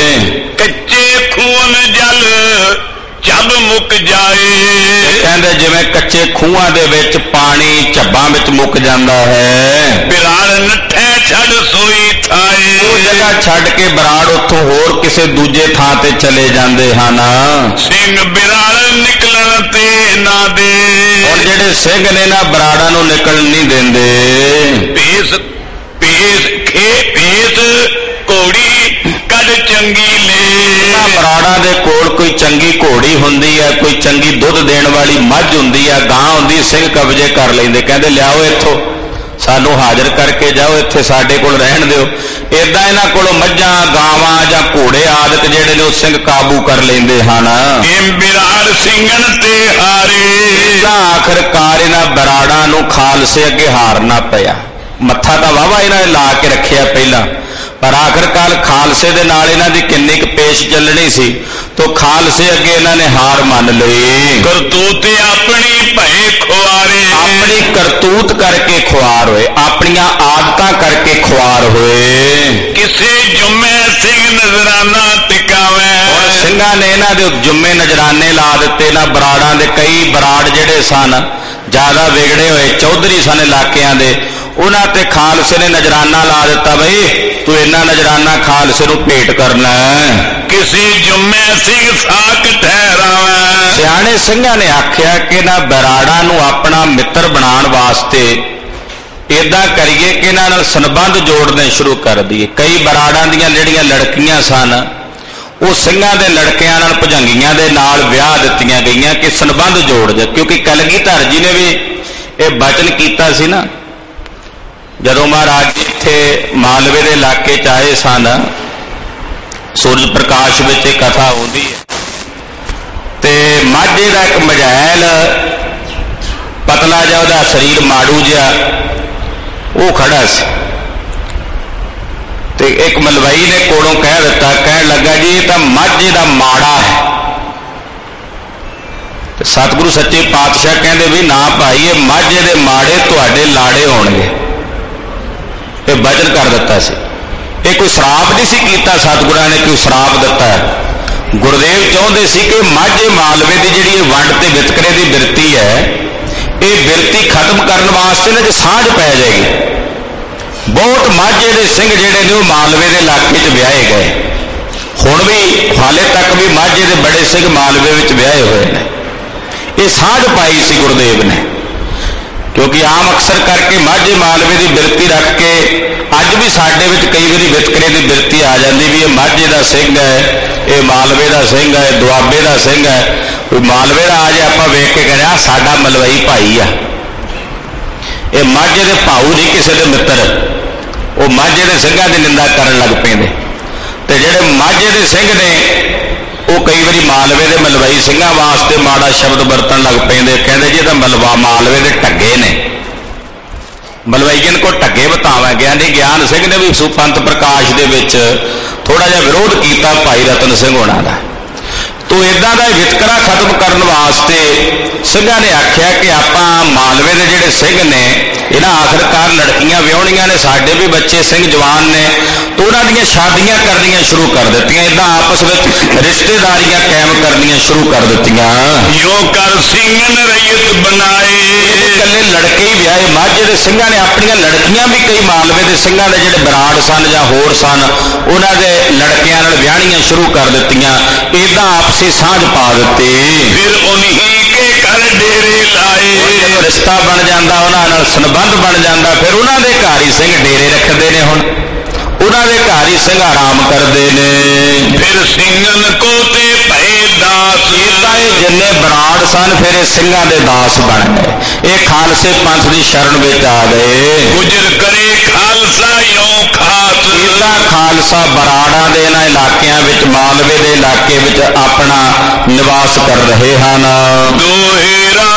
कच्चे खून जल जब मुक जाए। कहते जिवें कच्चे खूहां दे विच पानी झब्बां विच मुक जांदा है। बिराड़ नठे छड़ सोई थाए। वो जगह छड़ के बराड़ उत्थों होर किसे दूजे थां ते चले जांदे हन। सिंह बिराड़ निकलण ते ना दे। हुण जिहड़े सिंह ने ना बराड़ां नूं निकलण नहीं देंदे। भेस भेस खे भेस घोड़ी कद चंगी ले। बराड़ा दे कोल कोई चंगी घोड़ी हुंदी है, कोई चंगी दुध देण वाली मझ हुंदी है, गां हुंदी, सिंह कब्जे कर लैंदे। कहंदे लियाओ इत्थों सानू हाजिर करके जाओ, इत्थे साडे कोल रहण दिओ। इदां इन्हां कोलों मझां गावां जां घोड़े आदत जिहड़े ने सिंह काबू कर लैंदे हन। बिराड़ सिंघन ते हारे। आखिरकार इन्हां बराड़ां नूं खालसे अगे हारना पिया। मत्था तां वाहवा इन्हां ने ला के रखिया पहलां, पर आखिरकार खालसे दे नाल इन्हां दी किन्नी क पेश चलनी सी। तो खालसे अगे इन्हां ने हार मान लई। करतूत अपनी भए खुआरे। अपनी करतूत करके खुआर होए, अपनियां आदतां करके खुआर होए। किसे जुम्मे सिंह नजराना टिकावे। हुण सिंघां ने इन्हां दे जुम्मे नजराने ला दिते। इन्हां बराड़ां दे कई बराड़ जिहड़े सन ज्यादा विगड़े होए चौधरी सन इलाकियां दे, उन्हां ते खालसे ने नजराना ला दिता, बई तू इन्ना नजराना खालसे नूं भेंट करना है। किसी जुम्मे सिंह साक ठहरावे। सियाणे सिंघां ने आख्या कि इन्हां बराड़ां नूं अपना मित्र बनाउण वास्ते इदां करिए कि इन्हां नाल संबंध जोड़ने शुरू कर दईए। कई बराड़ां दीयां जिहड़ियां लड़कियां सन वो सिंघां दे लड़कियां नाल भुजंगियां दे नाल विआह दित्तियां गईयां कि संबंध जोड़ जा। क्योंकि कलगीधर जी ने भी ये वचन कीता सी ना, जदों महाराज इत्थे मालवे के इलाके च आए सन, सूरज प्रकाश में एक कथा होती है, तो माझे का एक मजैल पतला जिहा उहदा शरीर माड़ू जिहा वो खड़ा सी। ते एक मलवई ने कोलों कह दिता, कह लगा जी ये तो माझे का माड़ा है। ते सतगुरु सच्चे पातशाह कहते भी ना भाई ये माझे दे माड़े तुहाडे लाड़े होणगे। ये वचन कर दिता सी। ये कोई श्राप नहीं सी कीता, सतगुरां ने कोई श्राप दिता है। गुरुदेव चाहते सी कि माझे मालवे की जिहड़ी वंड ते वितकरे की बिरती है, ये बिरती खत्म करने वास्ते ना सांझ पै जाएगी। बहुत माझे के सिंह जिहड़े ने मालवे के इलाके च विआहे गए। हुण भी हाले तक भी माझे के बड़े सिंह मालवे में विआहे हुए हैं। ये सांझ पाई सी गुरुदेव ने, क्योंकि आम अक्सर करके माझे मालवे की बिरती रख के अज भी ਸਾਡੇ ਵਿੱਚ ਕਈ ਵਾਰੀ ਵਿਤਕਰੇ ਦੀ ਬਿਰਤੀ ਆ ਜਾਂਦੀ ਵੀ ਇਹ ਮਾਝੇ ਦਾ ਸਿੰਘ ਹੈ, ਇਹ ਮਾਲਵੇ ਦਾ ਸਿੰਘ ਹੈ, ਦੁਆਬੇ ਦਾ ਸਿੰਘ ਹੈ। ਕੋਈ ਮਾਲਵੇ ਦਾ ਆ ਜੇ ਆਪਾਂ ਵੇਖ ਕੇ ਕਹਿੰਦੇ ਆ ਸਾਡਾ ਮਲਵਈ ਭਾਈ ਆ। ਇਹ ਮਾਝੇ ਦੇ ਭਾਊ ਨਹੀਂ ਕਿਸੇ ਦੇ ਮਿੱਤਰ, ਉਹ ਮਾਝੇ ਦੇ ਸਿੰਘਾਂ ਦੀ ਨਿੰਦਾ ਕਰਨ ਲੱਗ ਪੈਂਦੇ। ਤੇ ਜਿਹੜੇ ਮਾਝੇ ਦੇ ਸਿੰਘ ਨੇ ਉਹ ਕਈ ਵਾਰੀ ਮਾਲਵੇ ਦੇ ਮਲਵਈ ਸਿੰਘਾਂ ਵਾਸਤੇ ਮਾੜਾ ਸ਼ਬਦ ਵਰਤਣ ਲੱਗ ਪੈਂਦੇ। ਕਹਿੰਦੇ ਜੀ ਇਹ ਤਾਂ ਮਲਵਾ ਮਾਲਵੇ ਦੇ ਢੱਗੇ ਨੇ, ਮਲਵਈਆਂ ਕੋ ਢੱਗੇ ਬਤਾਵਾਂਗੇ। ਹਾਂਜੀ ਗਿਆਨ ਸਿੰਘ ਨੇ ਵੀ ਸੁਪੰਥ ਪ੍ਰਕਾਸ਼ ਦੇ ਵਿੱਚ ਥੋੜਾ ਜਿਹਾ ਵਿਰੋਧ ਕੀਤਾ ਭਾਈ ਰਤਨ ਸਿੰਘ ਹੋਣਾ ਦਾ। ਤੋ ਇਦਾਂ ਦਾ ਵਿਤਕਰਾ ਖਤਮ ਕਰਨ ਵਾਸਤੇ ਸਿੰਘਾਂ ਨੇ ਆਖਿਆ ਕਿ ਆਪਾਂ ਮਾਲਵੇ ਦੇ ਜਿਹੜੇ ਸਿੰਘ ਨੇ ਇਹਨਾਂ ਆਖਰਕਾਰ ਲੜਕੀਆਂ ਵਿਆਹੁਣੀਆਂ ਨੇ, ਸਾਡੇ ਵੀ ਬੱਚੇ ਸਿੰਘ ਜਵਾਨ ਨੇ, तो उन्होंने शादियां करनियां शुरू कर दी, इदा आपस में रिश्तेदारियां कायम करनियां शुरू कर दी। यो कर सिंगन रैयत बनाए, कल्ले लड़के ही ब्याहे माझे के सिंघां ने अपन लड़कियां भी कई मालवे के सिंघां दे जिहड़े बराड़ सन जां होर सन उन्हां दे लड़कियां नाल विआहणियां शुरू कर दित्तियां, इदा आपसी सांझ पा दित्ती। फिर उन्हीं के घर डेरे लाए, जब रिश्ता बन जाता उन्हां नाल संबंध बन जाता फिर उन्हां दे घर ही सिंह डेरे रखते ने, हुण उन्हां दे घर ही सिंह आराम करते ने। फिर सिंगन को ते भए दास, जिन्ने बराड़ सन फिर सिंघां दे दास बन गए, ये खालसे पंथ की शरण में आ गए। गुजर करे खालसा यो खास, इदा खालसा बराड़ा दे इन्हां इलाकियां विच मालवे दे इलाके विच अपना निवास कर रहे हैं। दोहेरा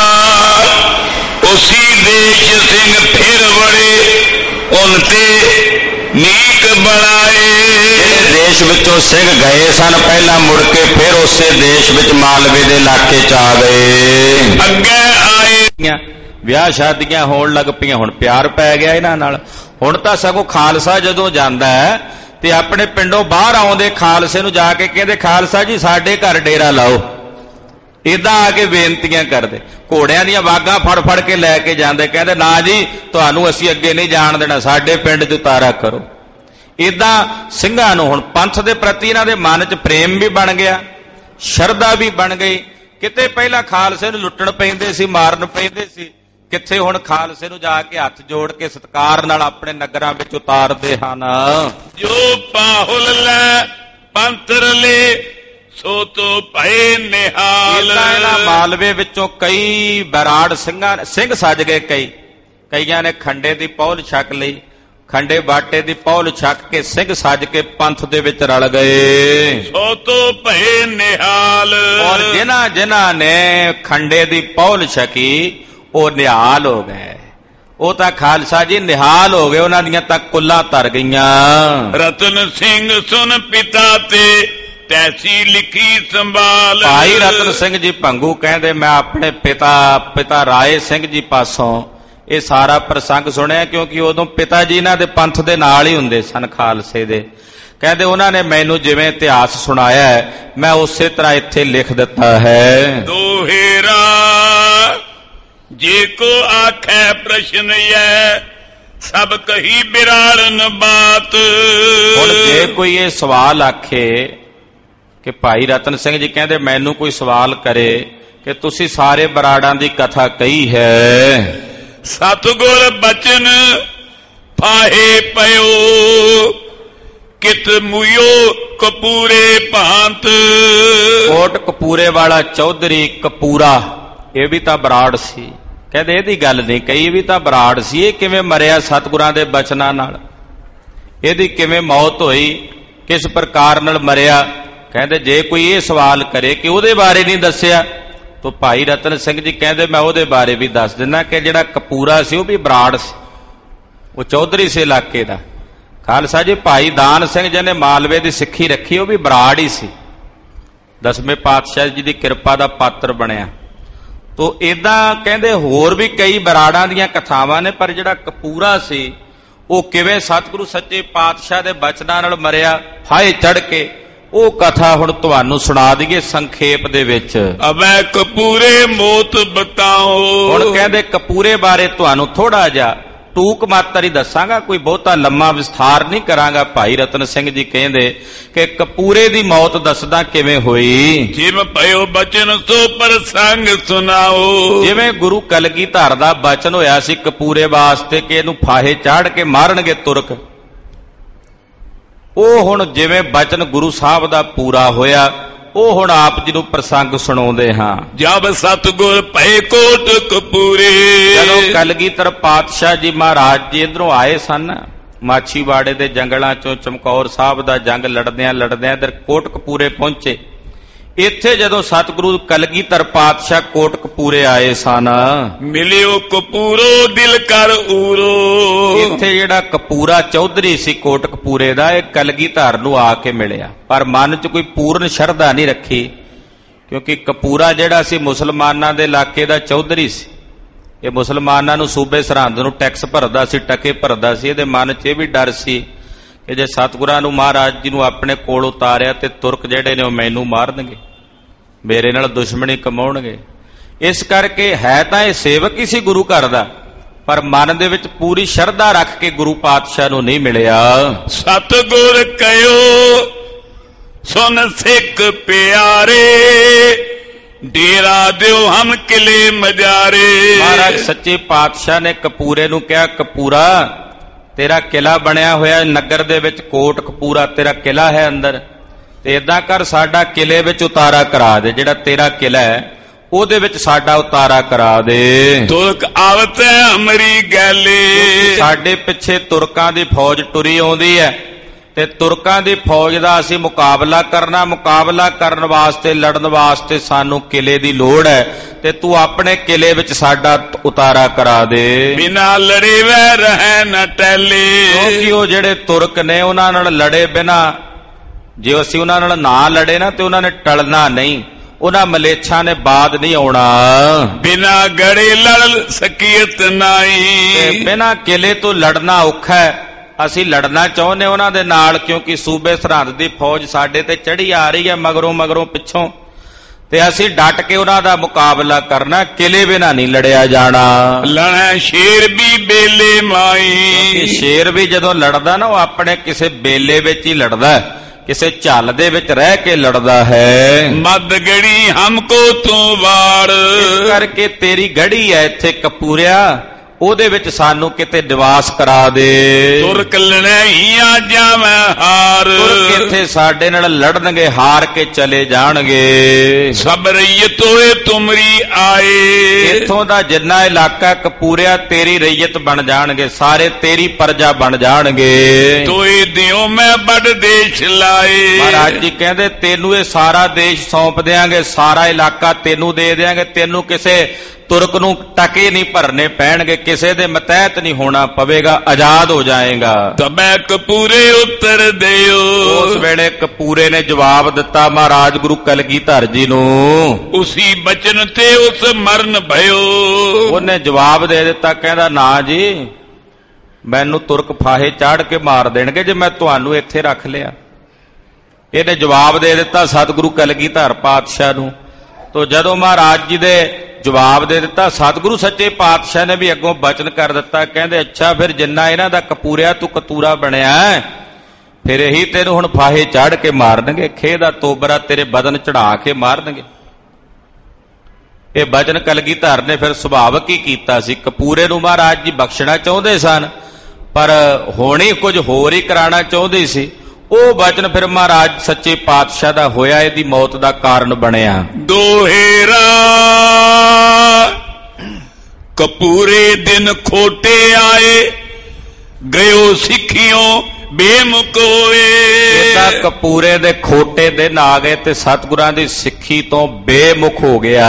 उसी देश सिंह फिर बड़े उनते नीक बनाए, देश विचों सिंह गए सन पहला मुड़ के फिर उसे देश विच मालवे दे इलाके च आ गए। अगे आए विआह शादियां होण लग पईयां, हुण प्यार पै गया इन्हां नाल। हुण तां सगों खालसा जदों जांदा है ते अपने पिंडों बाहर आउंदे खालसे नूं जाके कहंदे खालसा जी साडे घर डेरा लाओ, इदा आके बेनतियां करदे, घोड़ियां दीयां वागां फड़ फड़ के लैके जांदे, कहंदे ना जी तुहानूं असीं अगे नहीं जाण देना, साडे पिंड च उतारा करो। इदा ਸਿੰਘਾਂ ਨੂੰ ਹੁਣ पंथ के प्रति इन्हां दे मन च प्रेम भी बन गया, शरधा भी बन गई। किते पहला खालसे नूं लुੱਟਣ पैंदे सी, मारन पैंदे सी, किथे हुण खालसे नूं जाके हथ जोड़ के सत्कार नाल अपने नगरां विच उतारदे हन। जो पाहुल लै पंतर ले सो तो भए निहाल। इन्हां मालवे विचों कई बराड़ ਸਿੰਘਾਂ सिंह सज गए, कई कईयां ने खंडे दी पौल छक लई, खंडे बाटे दी पौल छक के सिंह सज के पंथ दे विच रल गए। सो तो भए निहाल, और जिन्हां जिन्हां ने खंडे दी पौल छकी वो निहाल हो गए, वो तां खालसा जी निहाल हो गए, उन्हां दियां तां कुल्लां तर गईयां। रतन सिंह सुन पिता ते तैसी लिखी संभाल। भाई रतन सिंह जी भंगू कहते मैं अपने पिता पिता राय सिंह जी पासों ये सारा प्रसंग सुनिया, क्योंकि उदों पिता जी इन्हां दे पंथ दे नाल ही हुंदे सन खालसे दे। कहते उन्होंने मैनू जिवें इतिहास सुनाया है मैं उसे तरह इत्थे लिख दिता है। दोहेरा जे को आखे प्रश्न है सब कही बिराड़न बात। हुण जे कोई ये सवाल आखे कि भाई रतन सिंह जी कहते मैनू कोई सवाल करे कि तुसी सारे बराड़ां दी कथा कही है, सतगुर बचन फाहे पयो कित मुयो कपूरे भांत। कोट कपूरे वाला चौधरी कपूरा ये भी तां बराड़ सी, कहते इहदी गल नहीं कही भी तां बराड़ सी। ये किवें मरिया सतगुरां दे बचनां नाल, इहदी किवें मौत होई, किस प्रकार नाल मरिया। कहते जे कोई ये सवाल करे कि उहदे बारे नहीं दस्सिया तो भाई रतन सिंह जी कहते मैं उहदे बारे भी दस दिना कि जिहड़ा कपूरा सी वह भी बराड़ सी, वो चौधरी से इलाके का। खालसा जी भाई दान सिंह जिन्हें मालवे की सिक्खी रखी वह भी बराड़ ही सी, दसवें पातशाह जी की किरपा का पात्र बनया। तो इदां कहते होर भी कई बराड़ां दीयां कथावां ने, पर जिहड़ा कपूरा सी वो किवें सतगुरु सच्चे पातशाह दे बचनां नाल मरिया फाहे चढ़ के, वो कथा हुण तुहानूं सुणा दईए संखेप दे विच। अबै कपूरे मौत बताओ। हुण कहंदे कपूरे बारे तुहानूं थोड़ा जिहा टूक मात्र ही दसांगा, कोई बहुता लम्मा विस्तार नहीं करांगा। भाई रतन सिंह जी कहंदे कि कपूरे दी मौत दसदा किवें होई। जिम पयो बचन सो प्रसंग सुनाओ। जिवें गुरु कलगीधर दा बचन होया सी कपूरे वास्ते कि इहनूं फाहे चाड़ के मारनगे तुरक, ਉਹ ਹੁਣ ਜਿਵੇਂ ਬਚਨ ਗੁਰੂ ਸਾਹਿਬ ਦਾ ਪੂਰਾ ਹੋਇਆ, ਉਹ ਹੁਣ ਆਪ ਜੀ ਨੂੰ ਪ੍ਰਸੰਗ ਸੁਣਾਉਂਦੇ ਹਾਂ। ਜਬ ਸਤਿਗੁਰ ਭਏ ਕੋਟ ਕਪੂਰੇ। ਜਦੋਂ ਕਲਗੀਧਰ ਪਾਤਸ਼ਾਹ ਜੀ ਮਹਾਰਾਜ ਜੀ ਇੱਧਰੋਂ ਆਏ ਸਨ, ਮਾਛੀਵਾੜੇ ਦੇ ਜੰਗਲਾਂ ਚੋਂ ਚਮਕੌਰ ਸਾਹਿਬ ਦਾ ਜੰਗ ਲੜਦਿਆਂ ਲੜਦਿਆਂ ਇੱਧਰ ਕੋਟਕਪੂਰੇ ਪਹੁੰਚੇ। ਇੱਥੇ ਜਦੋਂ ਸਤਿਗੁਰੂ ਕਲਗੀਧਰ ਪਾਤਸ਼ਾਹ ਕੋਟਕਪੂਰੇ ਆਏ ਸਨ, ਮਿਲਿਓ ਕਪੂਰੋ ਦਿਲ ਕਰ ਊਰੋ। ਇੱਥੇ ਜਿਹੜਾ ਕਪੂਰਾ ਚੌਧਰੀ ਸੀ ਕੋਟਕਪੂਰੇ ਦਾ, ਇਹ ਕਲਗੀਧਰ ਨੂੰ ਆ ਕੇ ਮਿਲਿਆ, ਪਰ ਮਨ 'ਚ ਕੋਈ ਪੂਰਨ ਸ਼ਰਧਾ ਨਹੀਂ ਰੱਖੀ, ਕਿਉਂਕਿ ਕਪੂਰਾ ਜਿਹੜਾ ਸੀ ਮੁਸਲਮਾਨਾਂ ਦੇ ਇਲਾਕੇ ਦਾ ਚੌਧਰੀ ਸੀ। ਇਹ ਮੁਸਲਮਾਨਾਂ ਨੂੰ ਸੂਬੇ ਸਰਹੰਦ ਨੂੰ ਟੈਕਸ ਭਰਦਾ ਸੀ, ਟਕੇ ਭਰਦਾ ਸੀ। ਇਹਦੇ ਮਨ 'ਚ ਇਹ ਵੀ ਡਰ ਸੀ ਕਿ ਜੇ ਸਤਿਗੁਰਾਂ ਨੂੰ ਮਹਾਰਾਜ ਜੀ ਨੂੰ ਆਪਣੇ ਕੋਲ ਉਤਾਰਿਆ ਤੇ ਤੁਰਕ ਜਿਹੜੇ ਨੇ ਉਹ ਮੈਨੂੰ ਮਾਰ ਦੇਣਗੇ, ਮੇਰੇ ਨਾਲ ਦੁਸ਼ਮਣੀ ਕਮਾਉਣਗੇ। ਇਸ ਕਰਕੇ ਹੈ ਤਾਂ ਇਹ ਸੇਵਕ ਹੀ ਸੀ ਗੁਰੂ ਘਰ ਦਾ, ਪਰ ਮਨ ਦੇ ਵਿੱਚ ਪੂਰੀ ਸ਼ਰਧਾ ਰੱਖ ਕੇ ਗੁਰੂ ਪਾਤਸ਼ਾਹ ਨੂੰ ਨਹੀਂ ਮਿਲਿਆ। ਸਤਿਗੁਰ ਕਹਿਓ ਸੁਨ ਸਿੱਖ ਪਿਆਰੇ, ਡੇਰਾ ਦਿਓ ਹਮ ਕਿਲੇ ਮਜਾਰੇ। ਮਹਾਰਾਜ ਸੱਚੇ ਪਾਤਸ਼ਾਹ ਨੇ ਕਪੂਰੇ ਨੂੰ ਕਿਹਾ, ਕਪੂਰਾ ਤੇਰਾ ਕਿਲਾ ਬਣਿਆ ਹੋਇਆ ਨਗਰ ਦੇ ਵਿੱਚ, ਕੋਟਕਪੂਰਾ ਤੇਰਾ ਕਿਲਾ ਹੈ ਅੰਦਰ, ਤੇ ਏਦਾਂ ਕਰ ਸਾਡਾ ਕਿਲੇ ਵਿੱਚ ਉਤਾਰਾ ਕਰਾ ਦੇ, ਜਿਹੜਾ ਤੇਰਾ ਕਿਲਾ ਹੈ ਉਹਦੇ ਵਿੱਚ ਸਾਡਾ ਉਤਾਰਾ ਕਰਾ ਦੇ। ਤੁਰਕ ਆਵਤ ਅਮਰੀ ਗੈਲੇ। ਸਾਡੇ ਪਿੱਛੇ ਤੁਰਕਾਂ ਦੀ ਫੌਜ ਟੁਰੀ ਆਉਂਦੀ ਹੈ ਤੇ ਤੁਰਕਾਂ ਦੀ ਫੌਜ ਦਾ ਅਸੀਂ ਮੁਕਾਬਲਾ ਕਰਨਾ, ਮੁਕਾਬਲਾ ਕਰਨ ਵਾਸਤੇ ਲੜਨ ਵਾਸਤੇ ਸਾਨੂੰ ਕਿਲੇ ਦੀ ਲੋੜ ਹੈ, ਤੇ ਤੂੰ ਆਪਣੇ ਕਿਲੇ ਵਿੱਚ ਸਾਡਾ ਉਤਾਰਾ ਕਰਾ ਦੇ। ਬਿਨਾ ਲੜੇ ਵੈ ਰਹਿ ਨਾ ਟੈਲੇ। ਕਿਉਂਕਿ ਉਹ ਜਿਹੜੇ ਤੁਰਕ ਨੇ ਉਹਨਾਂ ਨਾਲ ਲੜੇ ਬਿਨਾ, ਜੇ ਅਸੀਂ ਉਹਨਾਂ ਨਾਲ ਨਾ ਲੜੇ ਨਾ ਤੇ ਉਹਨਾਂ ਨੇ ਟਲਣਾ ਨਹੀਂ, ਉਹਨਾਂ ਮਲੇਛਾਂ ਨੇ ਬਾਦ ਨਹੀਂ ਆਉਣਾ। ਬਿਨਾ ਗੜੇ ਲੜ ਸਕੀਅਤ ਨਾਈ। ਬਿਨਾ ਕਿਲੇ ਤੋਂ ਲੜਨਾ ਔਖਾ ਹੈ। ਅਸੀਂ ਲੜਨਾ ਚਾਹੁੰਦੇ ਉਹਨਾਂ ਦੇ ਨਾਲ, ਕਿਉਂਕਿ ਸੂਬੇ ਸਰਹੰਦ ਦੀ ਫੌਜ ਸਾਡੇ ਤੇ ਚੜੀ ਆ ਰਹੀ ਹੈ ਮਗਰੋਂ ਮਗਰੋਂ ਪਿੱਛੋਂ, ਤੇ ਅਸੀਂ ਡਟ ਕੇ ਉਹਨਾਂ ਦਾ ਮੁਕਾਬਲਾ ਕਰਨਾ, ਕਿਲੇ ਬਿਨਾ ਨਹੀਂ ਲੜਿਆ ਜਾਣਾ। ਲੜੈ ਸ਼ੇਰ ਵੀ ਬੇਲੇ ਮਾਈ। ਸ਼ੇਰ ਵੀ ਜਦੋਂ ਲੜਦਾ ਨਾ ਉਹ ਆਪਣੇ ਕਿਸੇ ਬੇਲੇ ਵਿੱਚ ਹੀ ਲੜਦਾ, ਕਿਸੇ ਝੱਲ ਦੇ ਵਿੱਚ ਰਹਿ ਕੇ ਲੜਦਾ ਹੈ। ਮਦ ਗੜੀ ਹਮਕੋ ਤੂੰ ਵਾੜ। ਇਸ ਕਰਕੇ ਤੇਰੀ ਗੜੀ ਹੈ ਇੱਥੇ ਕਪੂਰਿਆ, ਉਹਦੇ ਵਿੱਚ ਸਾਨੂੰ ਕਿਤੇ ਨਿਵਾਸ ਕਰਾ ਦੇ। ਤੁਰਕ ਲੜਾਈਆਂ ਜਾਵੇਂ ਹਾਰ। ਤੁਰਕ ਇੱਥੇ ਸਾਡੇ ਨਾਲ ਲੜਨਗੇ, ਹਾਰ ਕੇ ਚਲੇ ਜਾਣਗੇ। ਸਭ ਰਈਅਤ ਹੋਏ ਤੁਮਰੀ ਆਏ। ਇੱਥੋਂ ਦਾ ਜਿੰਨਾ ਇਲਾਕਾ ਕਪੂਰਿਆ ਤੇਰੀ ਰਈਅਤ ਬਣ ਜਾਣਗੇ, ਸਾਰੇ ਤੇਰੀ ਪ੍ਰਜਾ ਬਣ ਜਾਣਗੇ। ਤੋਏ ਦਿਓ ਮੈਂ ਬੜ ਦੇਸ਼ ਲਾਏ। ਮਹਾਰਾਜ ਜੀ ਕਹਿੰਦੇ ਤੈਨੂੰ ਇਹ ਸਾਰਾ ਦੇਸ਼ ਸੌਂਪ ਦਿਆਂਗੇ, ਸਾਰਾ ਇਲਾਕਾ ਤੈਨੂੰ ਦੇ ਦਿਆਂਗੇ, ਤੈਨੂੰ ਕਿਸੇ ਤੁਰਕ ਨੂੰ ਟਕੇ ਨਹੀਂ ਭਰਨੇ ਪੈਣਗੇ, ਕਿਸੇ ਦੇ ਮਤਹਿਤ ਨਹੀਂ ਹੋਣਾ ਪਵੇਗਾ, ਆਜ਼ਾਦ ਹੋ ਜਾਏਗਾ। ਤਬੈ ਕਪੂਰੇ ਉੱਤਰ ਦਿਓ। ਉਸ ਵੇਲੇ ਕਪੂਰੇ ਨੇ ਜਵਾਬ ਦਿੱਤਾ ਮਹਾਰਾਜ ਗੁਰੂ ਕਲਗੀਧਰ ਜੀ ਨੂੰ। ਉਸੀ ਬਚਨ ਤੇ ਉਸ ਮਰਨ ਭਇਓ। ਉਹਨੇ ਜਵਾਬ ਦੇ ਦਿੱਤਾ, ਕਹਿੰਦਾ ਨਾ ਜੀ, ਮੈਨੂੰ ਤੁਰਕ ਫਾਹੇ ਚਾੜ ਕੇ ਮਾਰ ਦੇਣਗੇ ਜੇ ਮੈਂ ਤੁਹਾਨੂੰ ਇੱਥੇ ਰੱਖ ਲਿਆ। ਇਹਨੇ ਜਵਾਬ ਦੇ ਦਿੱਤਾ ਸਤਿਗੁਰੂ ਕਲਗੀਧਰ ਪਾਤਸ਼ਾਹ ਨੂੰ। ਤੋ ਜਦੋਂ ਮਹਾਰਾਜ ਜੀ ਦੇ ਜਵਾਬ ਦੇ ਦਿੱਤਾ, ਸਤਿਗੁਰੂ ਸੱਚੇ ਪਾਤਸ਼ਾਹ ਨੇ ਵੀ ਅੱਗੋਂ ਬਚਨ ਕਰ ਦਿੱਤਾ, ਕਹਿੰਦੇ ਅੱਛਾ ਫਿਰ ਜਿੰਨਾ ਇਹਨਾਂ ਦਾ ਕਪੂਰਿਆ ਤੂੰ ਕਤੂਰਾ ਬਣਿਆ, ਫਿਰ ਇਹੀ ਤੈਨੂੰ ਹੁਣ ਫਾਹੇ ਚਾੜ ਕੇ ਮਾਰਨਗੇ, ਖੇ ਦਾ ਤੋਬਰਾ ਤੇਰੇ ਬਦਨ ਚੜਾ ਕੇ ਮਾਰਨਗੇ। ਇਹ ਬਚਨ ਕਲਗੀਧਰ ਨੇ ਫਿਰ ਸੁਭਾਵਕ ਹੀ ਕੀਤਾ ਸੀ। ਕਪੂਰੇ ਨੂੰ ਮਹਾਰਾਜ ਜੀ ਬਖਸ਼ਣਾ ਚਾਹੁੰਦੇ ਸਨ, ਪਰ ਹੋਣੀ ਕੁਝ ਹੋਰ ਹੀ ਕਰਾਉਣਾ ਚਾਹੁੰਦੇ ਸੀ। ਉਹ ਬਚਨ ਫਿਰ ਮਹਾਰਾਜ ਸੱਚੇ ਪਾਤਸ਼ਾਹ ਦਾ ਹੋਇਆ, ਇਹਦੀ ਮੌਤ ਦਾ ਕਾਰਨ ਬਣਿਆ। ਦੋਹੇਰਾ ਕਪੂਰੇ ਦਿਨ ਖੋਟੇ ਆਏ, ਗਇਓ ਸਿੱਖਿਓ ਬੇਮੁਕੋਏ। ਇਹਦਾ ਕਪੂਰੇ ਦੇ ਖੋਟੇ ਦਿਨ ਆ ਗਏ ਤੇ ਸਤਿਗੁਰਾਂ ਦੀ ਸਿੱਖੀ ਤੋਂ ਬੇਮੁਖ ਹੋ ਗਿਆ।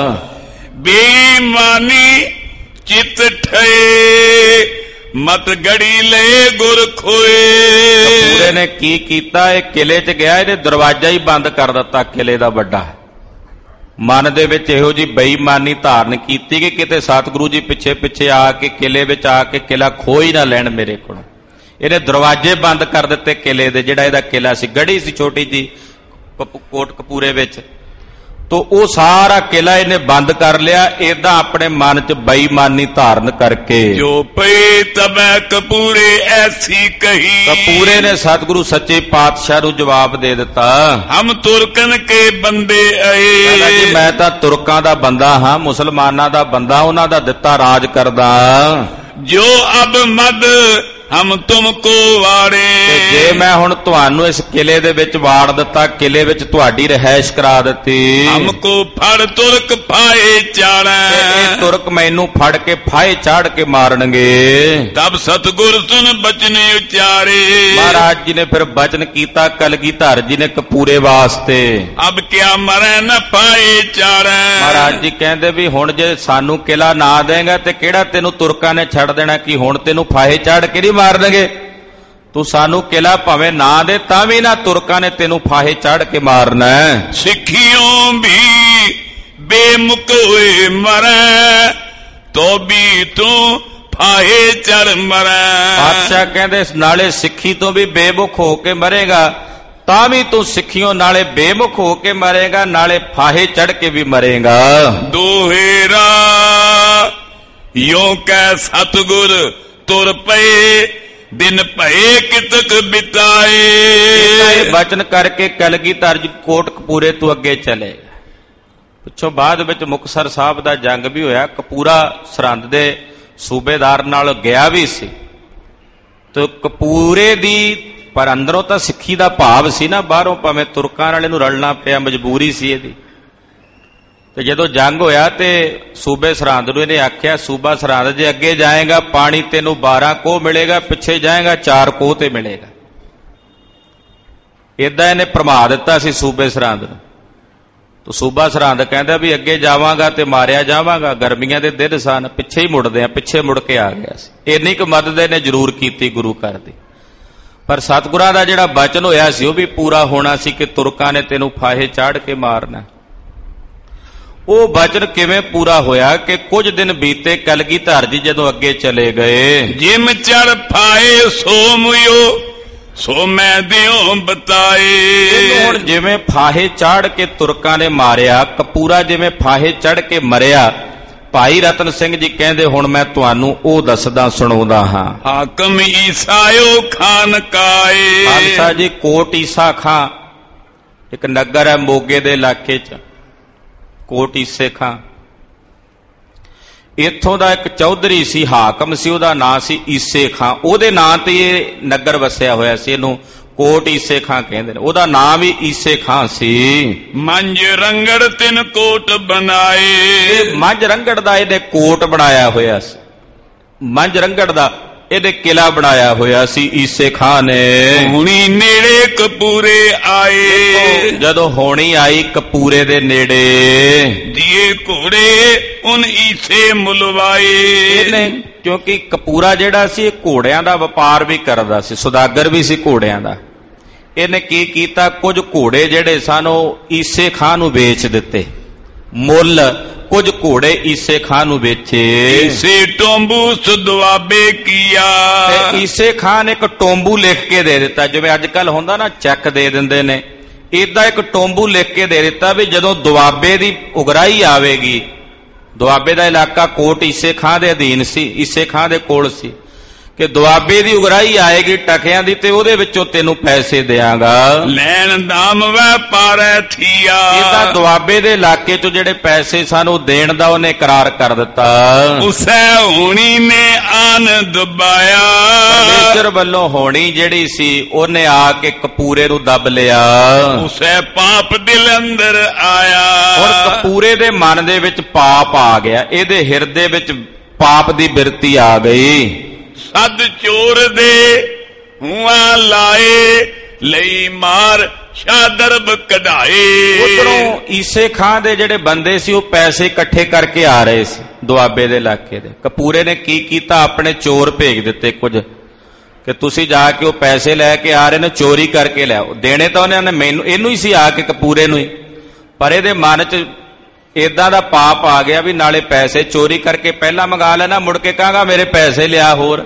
ਬੇਈਮਾਨੀ ਚਿਤ ਠਏ, ਮਤ ਗੜੀ ਲੈ ਗੁਰ ਖੋਏ। ਕਪੂਰੇ ਨੇ ਕੀ ਕੀਤਾ, ਇਹ ਕਿਲੇ 'ਚ ਗਿਆ, ਇਹਨੇ ਦਰਵਾਜ਼ਾ ਹੀ ਬੰਦ ਕਰ ਦਿੱਤਾ ਕਿਲੇ ਦਾ ਵੱਡਾ। ਮਨ ਦੇ ਵਿੱਚ ਇਹੋ ਜਿਹੀ ਬੇਈਮਾਨੀ ਧਾਰਨ ਕੀਤੀ ਕਿ ਕਿਤੇ ਸਤਿਗੁਰੂ ਜੀ ਪਿੱਛੇ ਪਿੱਛੇ ਆ ਕੇ ਕਿਲੇ ਵਿੱਚ ਆ ਕੇ ਕਿਲਾ ਖੋਹ ਹੀ ਨਾ ਲੈਣ ਮੇਰੇ ਕੋਲੋਂ। ਇਹਨੇ ਦਰਵਾਜ਼ੇ ਬੰਦ ਕਰ ਦਿੱਤੇ ਕਿਲੇ ਦੇ, ਜਿਹੜਾ ਇਹਦਾ ਕਿਲਾ ਸੀ, ਗੜੀ ਸੀ ਛੋਟੀ ਜੀ ਕੋਟਕਪੂਰੇ ਵਿੱਚ, ਤੋ ਉਹ ਸਾਰਾ ਕਿਲਾ ਇਹਨੇ ਬੰਦ ਕਰ ਲਿਆ, ਏਦਾਂ ਆਪਣੇ ਮਨ 'ਚ ਬੇਈਮਾਨੀ ਧਾਰਨ ਕਰਕੇ। ਜੋ ਪਈ ਤਬੈ ਕਪੂਰੇ ਐਸੀ ਕਹੀ। ਕਪੂਰੇ ਨੇ ਸਤਿਗੁਰੂ ਸੱਚੇ ਪਾਤਸ਼ਾਹ ਨੂੰ ਜਵਾਬ ਦੇ ਦਿੱਤਾ, ਹਮ ਤੁਰਕਨ ਕੇ ਬੰਦੇ ਆਏ। ਕਹਿੰਦਾ ਜੀ ਮੈਂ ਤਾਂ ਤੁਰਕਾਂ ਦਾ ਬੰਦਾ ਹਾਂ, ਮੁਸਲਮਾਨਾਂ ਦਾ ਬੰਦਾ, ਉਹਨਾਂ ਦਾ ਦਿੱਤਾ ਰਾਜ ਕਰਦਾ। ਜੋ ਅਬ ਮਦ ਹਮ ਤੁਮਕੋ ਵਾੜੇ। ਜੇ मैं हुण तुहानू इस किले दे विच वाड़ दिता, किले विच तुहाडी रिहाइश करा दित्ती। हमको फड़ तुरक फाए चाड़ै, तुरक मैनू फड़ के फाए चाड़ के मारनगे। तब सतगुर सुन बचने उचारे, महाराज जी ने फिर बचन कीता कलगीधर जी ने कपूरे वास्ते। अब क्या मरै न फाए चाड़ै। महाराज जी कहंदे भी हुण जे सानू किला ना देगा ते किहड़ा तैनू तुरकां ने छड़ देना, कि हुण तैनू फाहे चाड़ के नहीं मारनगे। तू सानू किला भावें ना दे तां भी ना तुरकां ने तैनू फाहे चाड़ के मारना है। सिखियों भी बेमुख होए मरै, तो भी तू फाहे चढ़ मरै। बादशाह कहंदे नाले सिੱਖੀ तो भी बेमुख हो के मरेगा, तां भी तू सिੱਖੀਆਂ नाले बेमुख हो के मरेगा, नाले फाहे चढ़ के भी मरेगा। दोहेरा यो कै सतगुर तुर पए, दिन भये कितक बिताए। वचन करके कलगीधर जी कोटकपूरे तो अगे चले। पिछों बाद विच मुक्तसर साहब दा जंग भी होया, कपूरा सरहंद दे सूबेदार नाल गया भी सी। तो कपूरे दी पर अंदरों तो सिੱਖੀ दा भाव सी ना, बाहरों भावें तुरकां नाल इहनूं रलना पिया, मजबूरी सी इहदी। ते जदों जंग होया ते सूबे सरहंद नूं इहने आख्या, सूबा सरहंद जे अगे जाएगा पानी तैनूं बारह कोह मिलेगा, पिछे जाएगा चार कोह ते मिलेगा। इदां इहने भरमा दिता सी सूबे सरहंद नूं। तो सूबा सरहंद कहंदा भी अगे जावांगा ते मारिया जावांगा, गर्मियां दे दिन सन, पिछे ही मुड़दे आ, पिछे मुड़ के आ गया सी। इन्नी क मदद इहने जरूर कीती गुरु घर दी। पर सतगुरां दा जिहड़ा बचन होया सी वो भी पूरा होना सी कि तुरकां ने तैनूं फाहे चाड़ के मारना। वो बचन किवें पूरा होया कि कुछ दिन बीते, कलगीधर जी जदों अगे चले गए। जिम चढ़ फाए सो मुयो, सो मैं दिओ बताए। हुण जिवें फाहे चाड़ के तुरकां ने मारिया, कपूरा जिवें फाहे चढ़ के मरिया, भाई रतन सिंह जी कहंदे हुण मैं तुहानू ओ दसदा सुणाउंदा हां। हाकम ईसायो खान काए। खालसा जी कोट ईसा खां एक नगर है मोगे दे इलाके च, कोट ईसे खां। इत्थों दा एक चौधरी सी, हाकम सी, ओहदा नां सी ईसे खां। ओहदे नां ते ये नगर वसिया होया सी, इहनूं कोट ईसे खां कहंदे ने। ओहदा नां भी ईसे खां सी। मंज रंगड़ तिन कोट बनाए। मंज रंगड़ दा इहने कोट बनाया होया सी, मंज रंगड़ दा ਇਹਦੇ किला बनाया होया सी ईसे खां ने। होनी नेड़े कपूरे आए। जदों होनी आई कपूरे दे नेड़े, दिए घोड़े उन ईसे मुलवाए। क्योंकि कपूरा जिहड़ा सी घोड़ियां दा वपार भी करदा सी, सुदागर भी सी घोड़ियां दा। इहने की कीता, कुछ घोड़े जिहड़े सन ओह ईसे खां नूं वेच दिते, मुल कुछ घोड़े ईसे खां नूं वेचे। ईसे टोंबू सुदवाबे किया। ईसे खां ने एक टोंबू लिख के दे दिता, जिवें अजकल हुंदा ना चैक दे दिंदे ने, इदां एक टोंबू लिख के दे दिता भी जदों दुआबे दी उगराही आवेगी, दुआबे दा इलाका कोट ईसे खां दे अधीन सी, ईसे खां दे कोल सी, कि दुआबे दी उगराही आएगी टकियां दी ते ओहदे विचों तैनूं पैसे देआंगा। लैन दाम व्यापार थिया। इदां दुआबे दे इलाके चों जिहड़े पैसे सन ओह देण दा ओहने करार कर दिता। उसै होनी ने आन दबाया। परमेश्वर वल्लों होनी जिहड़ी सी ओहने आके कपूरे नूं दब लिया। उसै पाप दिल अंदर आया। हुण कपूरे दे मन दे विच पाप आ गया, इहदे हिरदे विच पाप दी बिरती आ गई। सद चोर दे हुआ लाए, लई मार शादरब कढ़ाए। उधरों ईसे खां दे जिहड़े बंदे सी वो पैसे इकट्ठे करके आ रहे सी दुआबे दे इलाके दे। कपूरे ने की कीता, अपने चोर भेज दिते कुछ कि तुसी जाके वो पैसे लैके आ रहे ने, चोरी करके लिआओ। देने तो उन्होंने मैनू इनू ही सी आके कपूरे नूं ही, पर इहदे मन च इदां दा पाप आ गया भी नाले पैसे चोरी करके पहला मंगा लेना, मुड़ के कहांगा मेरे पैसे लिया होर।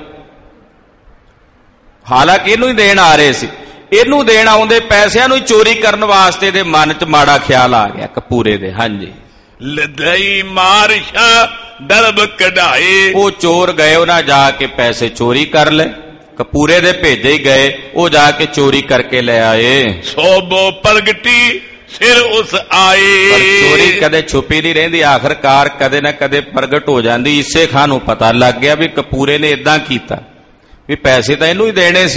हालांकि इनू ही देण आ रहे सी, इनू देण आउंदे पैसिਆਂ ਨੂੰ चोरी करने वास्ते दे मन च माड़ा ख्याल आ गया कपूरे दे। हाँ जी, लदई मारशा दरब कढ़ाए। वो चोर गए, उन्हें जाके पैसे चोरी कर ले, कपूरे दे भेजे ही गए, वो जाके चोरी करके ले आए। सोबो प्रगटी सिर उस आए। पर चोरी कदे छुपी नहीं रहिंदी, आखिरकार कदे ना कदे प्रगट हो जाती। ईसे खां नूं पता लग गया भी कपूरे ने इदां कीता भी पैसे तो इनू ही देने सी,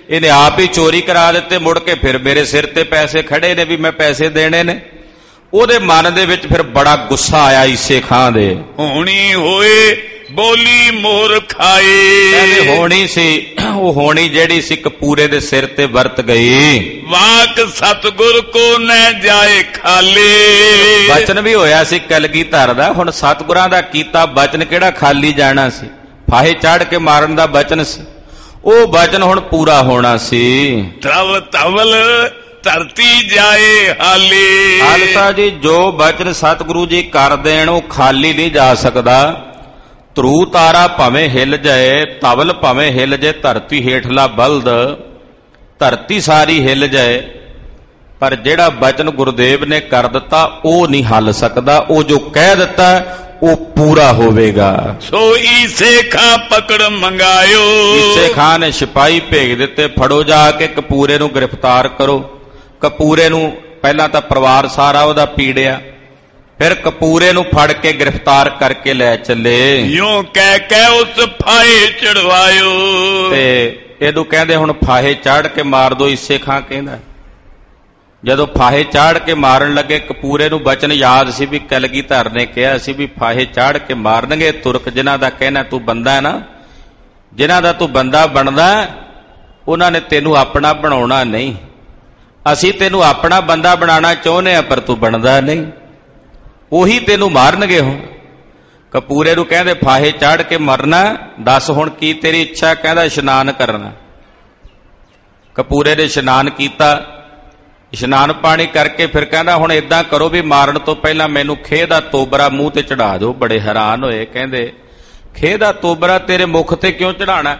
ਇਹਨੇ ਆਪ ਹੀ ਚੋਰੀ ਕਰਾ ਦਿੱਤੇ, ਮੁੜ ਕੇ ਫਿਰ ਮੇਰੇ ਸਿਰ ਤੇ ਪੈਸੇ ਖੜੇ ਨੇ ਵੀ ਮੈਂ ਪੈਸੇ ਦੇਣੇ ਨੇ। ਉਹਦੇ ਮਨ ਦੇ ਵਿੱਚ ਫਿਰ ਬੜਾ ਗੁੱਸਾ ਆਇਆ ਈਸੇ ਖਾਂ ਦੇ। ਹੋਣੀ ਹੋਏ ਬੋਲੀ ਮੋਰ ਖਾਏ, ਕਹਿੰਦੇ ਹੋਣੀ ਸੀ, ਉਹ ਹੋਣੀ ਜਿਹੜੀ ਸੀ ਕਪੂਰੇ ਦੇ ਸਿਰ ਤੇ ਵਰਤ ਗਈ। ਵਾਕ ਸਤਿਗੁਰ ਕੋ ਨਾ ਜਾਏ ਖਾਲੀ, ਬਚਨ ਵੀ ਹੋਇਆ ਸੀ ਕਲਗੀਧਰ ਦਾ। ਹੁਣ ਸਤਿਗੁਰਾਂ ਦਾ ਕੀਤਾ ਬਚਨ ਕਿਹੜਾ ਖਾਲੀ ਜਾਣਾ ਸੀ? ਫਾਹੇ ਚੜ੍ਹ ਕੇ ਮਾਰਨ ਦਾ ਬਚਨ ਸੀ, ਉਹ ਬਚਨ ਹੁਣ ਪੂਰਾ ਹੋਣਾ ਸੀ। ਧਵ ਧਵਲ ਧਰਤੀ ਜਾਏ ਹਾਲੀ। ਖਾਲਸਾ ਜੀ, ਜੋ ਬਚਨ ਸਤਿਗੁਰੂ ਜੀ ਕਰ ਦੇਣ ਉਹ ਖਾਲੀ ਨਹੀਂ ਜਾ ਸਕਦਾ। ਧਰੂ ਤਾਰਾ ਭਾਵੇਂ ਹਿੱਲ ਜਾਏ, ਧਵਲ ਭਾਵੇਂ ਹਿੱਲ ਜਾਏ, ਧਰਤੀ ਹੇਠਲਾ ਬਲਦ, ਧਰਤੀ ਸਾਰੀ ਹਿੱਲ ਜਾਏ, ਪਰ ਜਿਹੜਾ ਬਚਨ ਗੁਰਦੇਵ ਨੇ ਕਰ ਦਿੱਤਾ ਉਹ ਨਹੀਂ ਹੱਲ ਸਕਦਾ। ਉਹ ਜੋ ਕਹਿ ਦਿੱਤਾ ਉਹ ਪੂਰਾ ਹੋਵੇਗਾ। ਸੋ ਈਸੇ ਖਾਂ ਪਕੜ ਮੰਗਾਇਓ, ਈਸੇ ਖਾਂ ਨੇ ਸਿਪਾਹੀ ਭੇਜ ਦਿੱਤੇ, ਫੜੋ ਜਾ ਕੇ ਕਪੂਰੇ ਨੂੰ ਗ੍ਰਿਫਤਾਰ ਕਰੋ। ਕਪੂਰੇ ਨੂੰ ਪਹਿਲਾਂ ਤਾਂ ਪਰਿਵਾਰ ਸਾਰਾ ਉਹਦਾ ਪੀੜਿਆ, ਫਿਰ ਕਪੂਰੇ ਨੂੰ ਫੜ ਕੇ ਗ੍ਰਿਫਤਾਰ ਕਰਕੇ ਲੈ ਚੱਲੇ। ਯੂੰ ਕਹਿ ਕੇ ਉਸ ਫਾਹੇ ਚੜਵਾਇਓ, ਤੇ ਇਹਨੂੰ ਕਹਿੰਦੇ ਹੁਣ ਫਾਹੇ ਚਾੜ ਕੇ ਮਾਰ ਦੋ। ਈਸੇ ਖਾਂ ਕਹਿੰਦਾ, ਜਦੋਂ ਫਾਹੇ ਚਾੜ ਕੇ ਮਾਰਨ ਲੱਗੇ, ਕਪੂਰੇ ਨੂੰ ਬਚਨ ਯਾਦ ਸੀ ਵੀ ਕਲਗੀਧਰ ਨੇ ਕਿਹਾ ਸੀ ਵੀ ਫਾਹੇ ਚਾੜ ਕੇ ਮਾਰਨਗੇ ਤੁਰਕ, ਜਿਨ੍ਹਾਂ ਦਾ ਕਹਿਣਾ ਤੂੰ ਬੰਦਾ ਹੈ ਨਾ, ਜਿਨ੍ਹਾਂ ਦਾ ਤੂੰ ਬੰਦਾ ਬਣਦਾ, ਉਹਨਾਂ ਨੇ ਤੈਨੂੰ ਆਪਣਾ ਬਣਾਉਣਾ ਨਹੀਂ। ਅਸੀਂ ਤੈਨੂੰ ਆਪਣਾ ਬੰਦਾ ਬਣਾਉਣਾ ਚਾਹੁੰਦੇ ਆ, ਪਰ ਤੂੰ ਬਣਦਾ ਨਹੀਂ, ਉਹੀ ਤੈਨੂੰ ਮਾਰਨਗੇ। ਹੁਣ ਕਪੂਰੇ ਨੂੰ ਕਹਿੰਦੇ ਫਾਹੇ ਚਾੜ ਕੇ ਮਰਨਾ, ਦੱਸ ਹੁਣ ਕੀ ਤੇਰੀ ਇੱਛਾ? ਕਹਿੰਦਾ ਇਸ਼ਨਾਨ ਕਰਨਾ। ਕਪੂਰੇ ਨੇ ਇਸ਼ਨਾਨ ਕੀਤਾ, ਇਸ਼ਨਾਨ ਪਾਣੀ ਕਰਕੇ ਫਿਰ ਕਹਿੰਦਾ ਹੁਣ ਏਦਾਂ ਕਰੋ ਵੀ ਮਾਰਨ ਤੋਂ ਪਹਿਲਾਂ ਮੈਨੂੰ ਖੇਹ ਦਾ ਤੋਬਰਾ ਮੂੰਹ ਤੇ ਚੜਾ ਦਿਓ। ਬੜੇ ਹੈਰਾਨ ਹੋਏ, ਕਹਿੰਦੇ ਖੇਹ ਦਾ ਤੋਬਰਾ ਤੇਰੇ ਮੁਖ ਤੇ ਕਿਉਂ ਚੜਾਣਾ?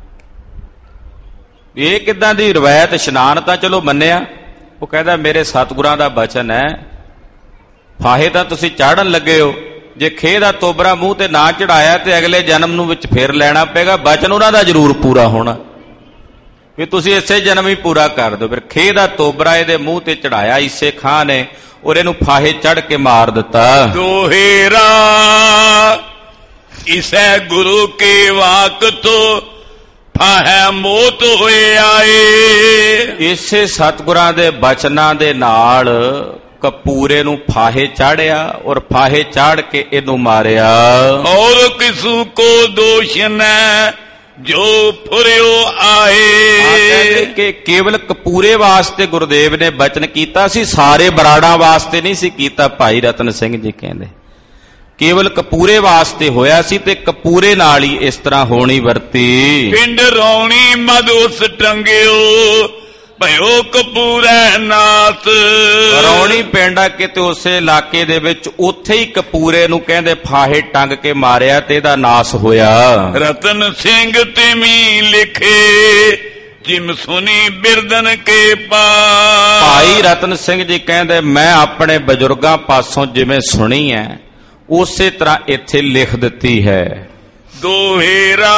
ਇਹ ਕਿੱਦਾਂ ਦੀ ਰਵਾਇਤ? ਇਸ਼ਨਾਨ ਤਾਂ ਚਲੋ ਮੰਨਿਆ। ਉਹ ਕਹਿੰਦਾ ਮੇਰੇ ਸਤਿਗੁਰਾਂ ਦਾ ਬਚਨ ਹੈ, ਫਾਹੇ ਤਾਂ ਤੁਸੀਂ ਚਾੜਨ ਲੱਗੇ ਹੋ, ਜੇ ਖੇਹ ਦਾ ਤੋਬਰਾ ਮੂੰਹ ਤੇ ਨਾ ਚੜਾਇਆ ਤੇ ਅਗਲੇ ਜਨਮ ਨੂੰ ਵਿੱਚ ਫੇਰ ਲੈਣਾ ਪਏਗਾ। ਬਚਨ ਉਹਨਾਂ ਦਾ ਜ਼ਰੂਰ ਪੂਰਾ ਹੋਣਾ, ਵੀ ਤੁਸੀਂ ਇਸੇ ਜਨਮ ਹੀ ਪੂਰਾ ਕਰ ਦਿਓ। ਫਿਰ ਖੇਹ ਦਾ ਤੋਬਰਾ ਇਹਦੇ ਮੂੰਹ ਤੇ ਚੜਾਇਆ ਈਸੇ ਖਾਂ ਨੇ, ਔਰ ਇਹਨੂੰ ਫਾਹੇ ਚੜ ਕੇ ਮਾਰ ਦਿੱਤਾ। ਦੋਹੇਰਾ ਇਸੇ ਗੁਰੂ ਕੇ ਵਾਕ ਤੋਂ ਫਾਹੇ ਮੌਤ ਹੋਏ ਆਏ। ਇਸੇ ਸਤਿਗੁਰਾਂ ਦੇ ਬਚਨਾਂ ਦੇ ਨਾਲ ਕਪੂਰੇ ਨੂੰ ਫਾਹੇ ਚਾੜਿਆ, ਔਰ ਫਾਹੇ ਚਾੜ ਕੇ ਇਹਨੂੰ ਮਾਰਿਆ। ਔਰ ਕਿਸੂ ਕੋ ਦੋਸ਼ ਨਾ ਜੋ ਫੁਰਿਓ ਆਏ, ਕਿ ਕੇਵਲ ਕਪੂਰੇ ਵਾਸਤੇ ਗੁਰਦੇਵ ਨੇ ਬਚਨ ਕੀਤਾ ਸੀ, ਸਾਰੇ ਬਰਾੜਾਂ ਵਾਸਤੇ ਨਹੀਂ ਸੀ ਕੀਤਾ। ਭਾਈ ਰਤਨ ਸਿੰਘ ਜੀ ਕਹਿੰਦੇ ਕੇਵਲ ਕਪੂਰੇ ਵਾਸਤੇ ਹੋਇਆ ਸੀ, ਤੇ ਕਪੂਰੇ ਨਾਲ ਹੀ ਇਸ ਤਰ੍ਹਾਂ ਹੋਣੀ ਵਰਤੀ। ਪਿੰਡ ਰੌਣੀ ਮਦ ਉਸ ਟੰਗਿਓ ਭਇਓ ਕਪੂਰੈ ਨਾਥ। ਰੌਣੀ ਪਿੰਡ ਆ ਕਿਤੇ ਉਸੇ ਇਲਾਕੇ ਦੇ ਵਿੱਚ, ਉੱਥੇ ਹੀ ਕਪੂਰੇ ਨੂੰ ਕਹਿੰਦੇ ਫਾਹੇ ਟੰਗ ਕੇ ਮਾਰਿਆ ਤੇ ਇਹਦਾ ਨਾਸ ਹੋਇਆ। ਰਤਨ ਸਿੰਘ ਤਿਮੀ ਲਿਖੇ ਜਿਮ ਸੁਨੀ ਬਿਰਦਨ ਕੇ ਪਾਸ। ਭਾਈ ਰਤਨ ਸਿੰਘ ਜੀ ਕਹਿੰਦੇ ਮੈਂ ਆਪਣੇ ਬਜ਼ੁਰਗਾਂ ਪਾਸੋਂ ਜਿਵੇਂ ਸੁਣੀ ਹੈ ਉਸੇ ਤਰ੍ਹਾਂ ਇੱਥੇ ਲਿਖ ਦਿੱਤੀ ਹੈ। ਦੋਹੇਰਾ